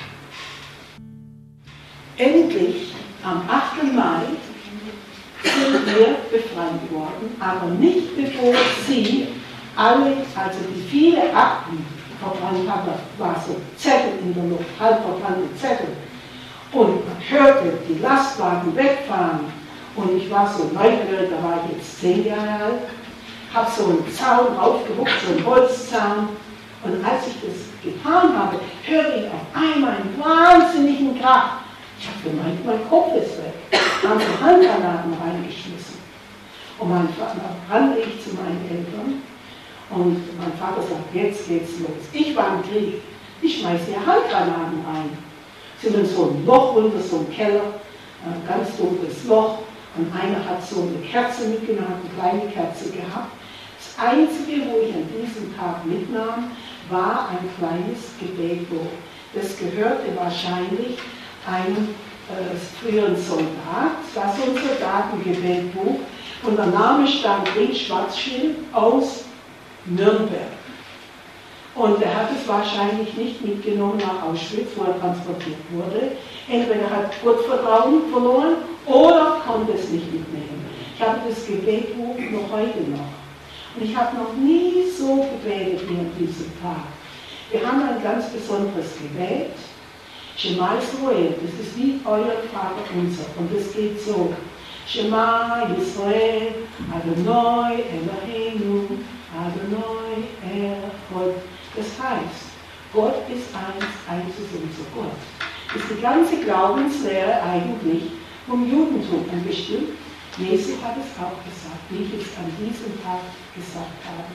Endlich, am achten Mai, sind wir befreit worden, aber nicht bevor sie alle, also die viele Akten verbrannt haben, da war so Zettel in der Luft, halb verbrannte Zettel. Und man hörte die Lastwagen wegfahren. Und ich war so neugierig, da war ich jetzt zehn Jahre alt, habe so einen Zaun aufgehuckt, so einen Holzzaun. Und als ich das getan habe, hörte ich auf einmal einen wahnsinnigen Krach. Ich habe gemeint, mein Kopf ist weg. Da haben sie Handgranaten reingeschmissen. Und mein Vater rannte ich zu meinen Eltern. Und mein Vater sagt, jetzt geht's los. Ich war im Krieg. Ich schmeiße ja Handgranaten rein. Sind in so ein Loch runter, so ein Keller, ein ganz dunkles Loch. Und einer hat so eine Kerze mitgenommen, hat eine kleine Kerze gehabt. Das Einzige, wo ich an diesem Tag mitnahm, war ein kleines Gebetbuch. Das gehörte wahrscheinlich einem äh, früheren Soldat. Das war so ein Soldatengebetbuch. Und der Name stand drin, Schwarzschild, aus Nürnberg. Und er hat es wahrscheinlich nicht mitgenommen nach Auschwitz, wo er transportiert wurde. Entweder hat Gottvertrauen verloren oder konnte es nicht mitnehmen. Ich habe das Gebetbuch noch heute noch. Und ich habe noch nie so gebetet wie an diesem Tag. Wir haben ein ganz besonderes Gebet. Shema Israel, das ist wie euer Vater unser. Und das geht so. Shema Israel, Adonai Eloheinu, Adonai Echad. Das heißt, Gott ist eins, eins ist unser Gott. Das ist die ganze Glaubenslehre eigentlich vom Judentum bestimmt. Jesus hat es auch gesagt, wie ich es an diesem Tag gesagt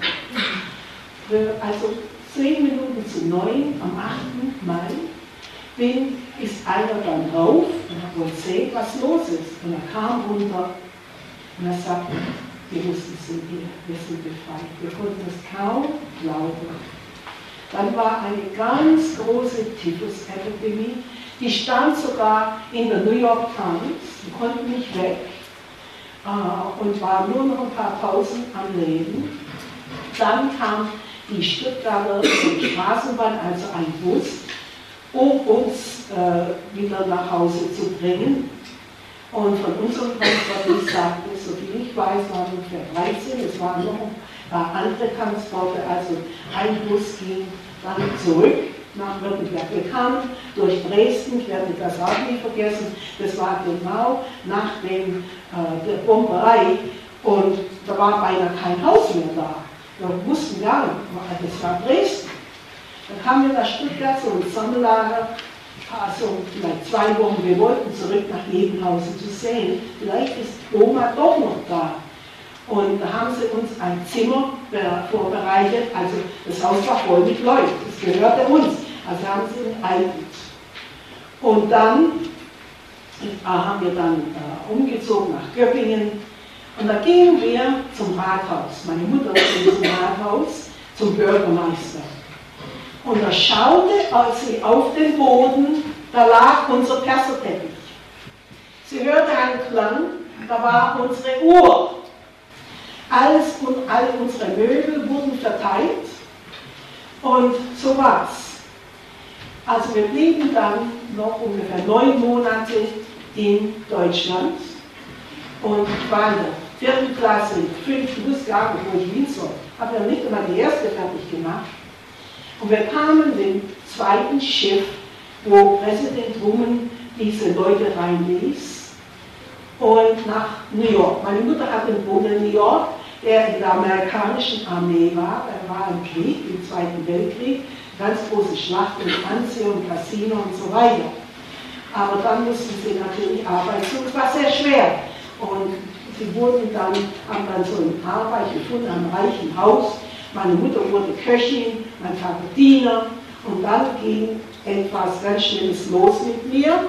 habe. Also zehn Minuten zu neun am achten Mai bin, ist einer dann rauf und hat wohl gesehen, was los ist. Und er kam runter und er sagte, wir Russen sind hier, wir sind befreit. Wir konnten es kaum glauben. Dann war eine ganz große Typhus-Epidemie, Die stand sogar in der New York Times, die konnten nicht weg äh, und war nur noch ein paar Tausend am Leben. Dann kam die Stuttgarter Straßenbahn, also ein Bus, um uns äh, wieder nach Hause zu bringen. Und von unserem Transportist sagte, so viel ich weiß, waren ungefähr dreizehn, es waren noch ein paar andere Transporte, also ein Bus ging dann zurück nach Württemberg. Wir kamen durch Dresden, ich werde das auch nie vergessen, das war genau nach dem, äh, der Bomberei und da war beinahe kein Haus mehr da. Wir wussten gar nicht, das war Dresden. Dann kamen wir nach Stuttgart, so ein Sommerlager, also vielleicht zwei Wochen, wir wollten zurück nach Ebenhausen zu sehen, vielleicht ist Oma doch noch da. Und da haben sie uns ein Zimmer vorbereitet, also das Haus war voll mit Leuten, das gehörte uns, also haben sie enteignet. Und dann äh, haben wir dann äh, umgezogen nach Göppingen und da gingen wir zum Rathaus, meine Mutter ging zum Rathaus, zum Bürgermeister. Und da schaute sie auf den Boden, da lag unser Perserteppich. Sie hörte einen Klang, da war unsere Uhr. Alles und all unsere Möbel wurden verteilt und so war's. Also wir blieben dann noch ungefähr neun Monate in Deutschland und ich war in der vierten Klasse, fünften, wusste gar nicht, wo ich hin soll. Habe ja nicht einmal die erste fertig gemacht. Und wir kamen dem zweiten Schiff, wo Präsident Truman diese Leute reinließ, und nach New York. Meine Mutter hatte einen Bruder in New York, der in der amerikanischen Armee war. Er war im Krieg, im Zweiten Weltkrieg, ganz große Schlachten in Anzio und Casino und so weiter. Aber dann mussten sie natürlich arbeiten. So, es war sehr schwer. Und sie wurden dann, haben dann so eine Arbeit gefunden, einem reichen Haus. Meine Mutter wurde Köchin, mein Vater Diener und dann ging etwas ganz Schlimmes los mit mir.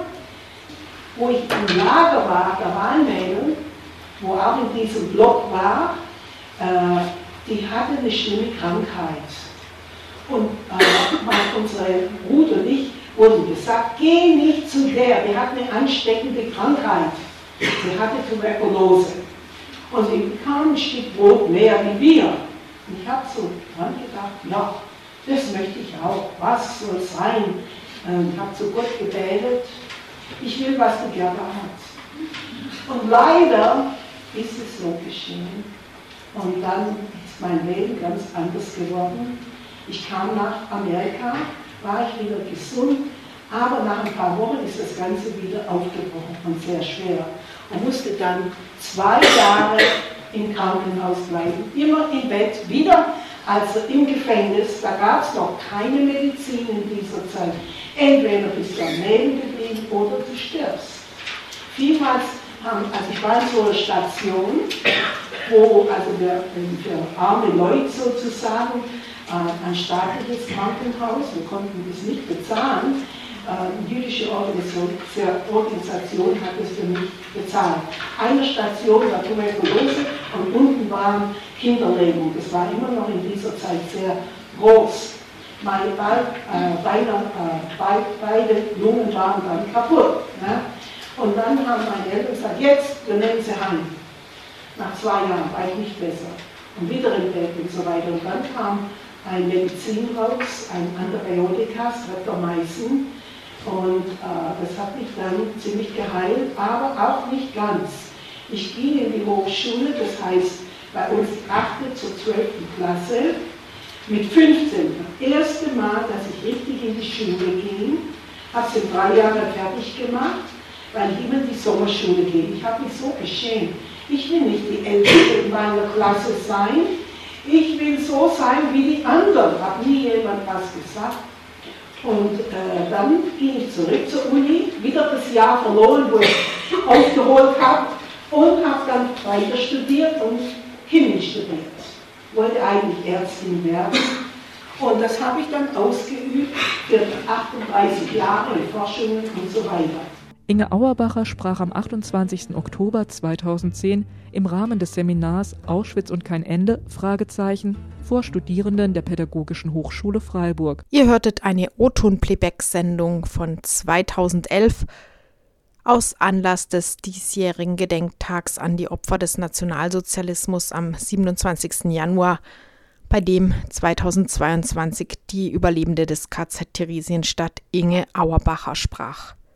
Wo ich im Lager war, da war ein Mädel, wo auch in diesem Block war, äh, die hatte eine schlimme Krankheit. Und äh, mein, unsere Bruder und ich wurden gesagt, geh nicht zu der, die hat eine ansteckende Krankheit. Sie hatte Tuberkulose. Und sie bekam ein Stück Brot mehr wie wir. Und ich habe so dran gedacht, ja, das möchte ich auch. Was soll sein? Ich habe zu Gott gebetet, ich will, was du gerne hast. Und leider ist es so geschehen. Und dann ist mein Leben ganz anders geworden. Ich kam nach Amerika, war ich wieder gesund, aber nach ein paar Wochen ist das Ganze wieder aufgebrochen und sehr schwer. Und musste dann zwei Jahre im Krankenhaus bleiben, immer im Bett, wieder, also im Gefängnis, da gab es noch keine Medizin in dieser Zeit. Entweder bist du am Leben geblieben oder du stirbst. Vielmals haben, also ich war in so einer Station, wo, also wir, für arme Leute sozusagen, ein staatliches Krankenhaus, wir konnten das nicht bezahlen, eine jüdische Organisation hat es für mich bezahlt. Eine Station war Tuberkulose und unten waren Kinderlähmung. Das war immer noch in dieser Zeit sehr groß. Meine beid, äh, beide, äh, beide Lungen waren dann kaputt. Ne? Und dann haben meine Eltern gesagt, jetzt, wir nehmen sie heim. Nach zwei Jahren war ich nicht besser. Und wieder im Bett und so weiter. Und dann kam ein Medizin raus, ein Antibiotika, Streptomycin. Und äh, das hat mich dann ziemlich geheilt, aber auch nicht ganz. Ich ging in die Hochschule, das heißt bei uns die achte zur zwölften Klasse, mit fünfzehn. Das erste Mal, dass ich richtig in die Schule ging, habe es in drei Jahren fertig gemacht, weil ich immer in die Sommerschule gehe. Ich habe mich so geschämt. Ich will nicht die Älteste in meiner Klasse sein. Ich will so sein wie die anderen. Hat nie jemand was gesagt. Und äh, dann ging ich zurück zur Uni, wieder das Jahr verloren, wo ich aufgeholt habe und habe dann weiter studiert und Chemie studiert. Wollte eigentlich Ärztin werden und das habe ich dann ausgeübt für achtunddreißig Jahre in Forschungen und so weiter. Inge Auerbacher sprach am achtundzwanzigsten Oktober zweitausendzehn im Rahmen des Seminars Auschwitz und kein Ende? Fragezeichen vor Studierenden der Pädagogischen Hochschule Freiburg. Ihr hörtet eine O-Ton-Playback-Sendung von zweitausendelf aus Anlass des diesjährigen Gedenktags an die Opfer des Nationalsozialismus am siebenundzwanzigsten Januar, bei dem zweitausendzweiundzwanzig die Überlebende des K Z Theresienstadt Inge Auerbacher sprach.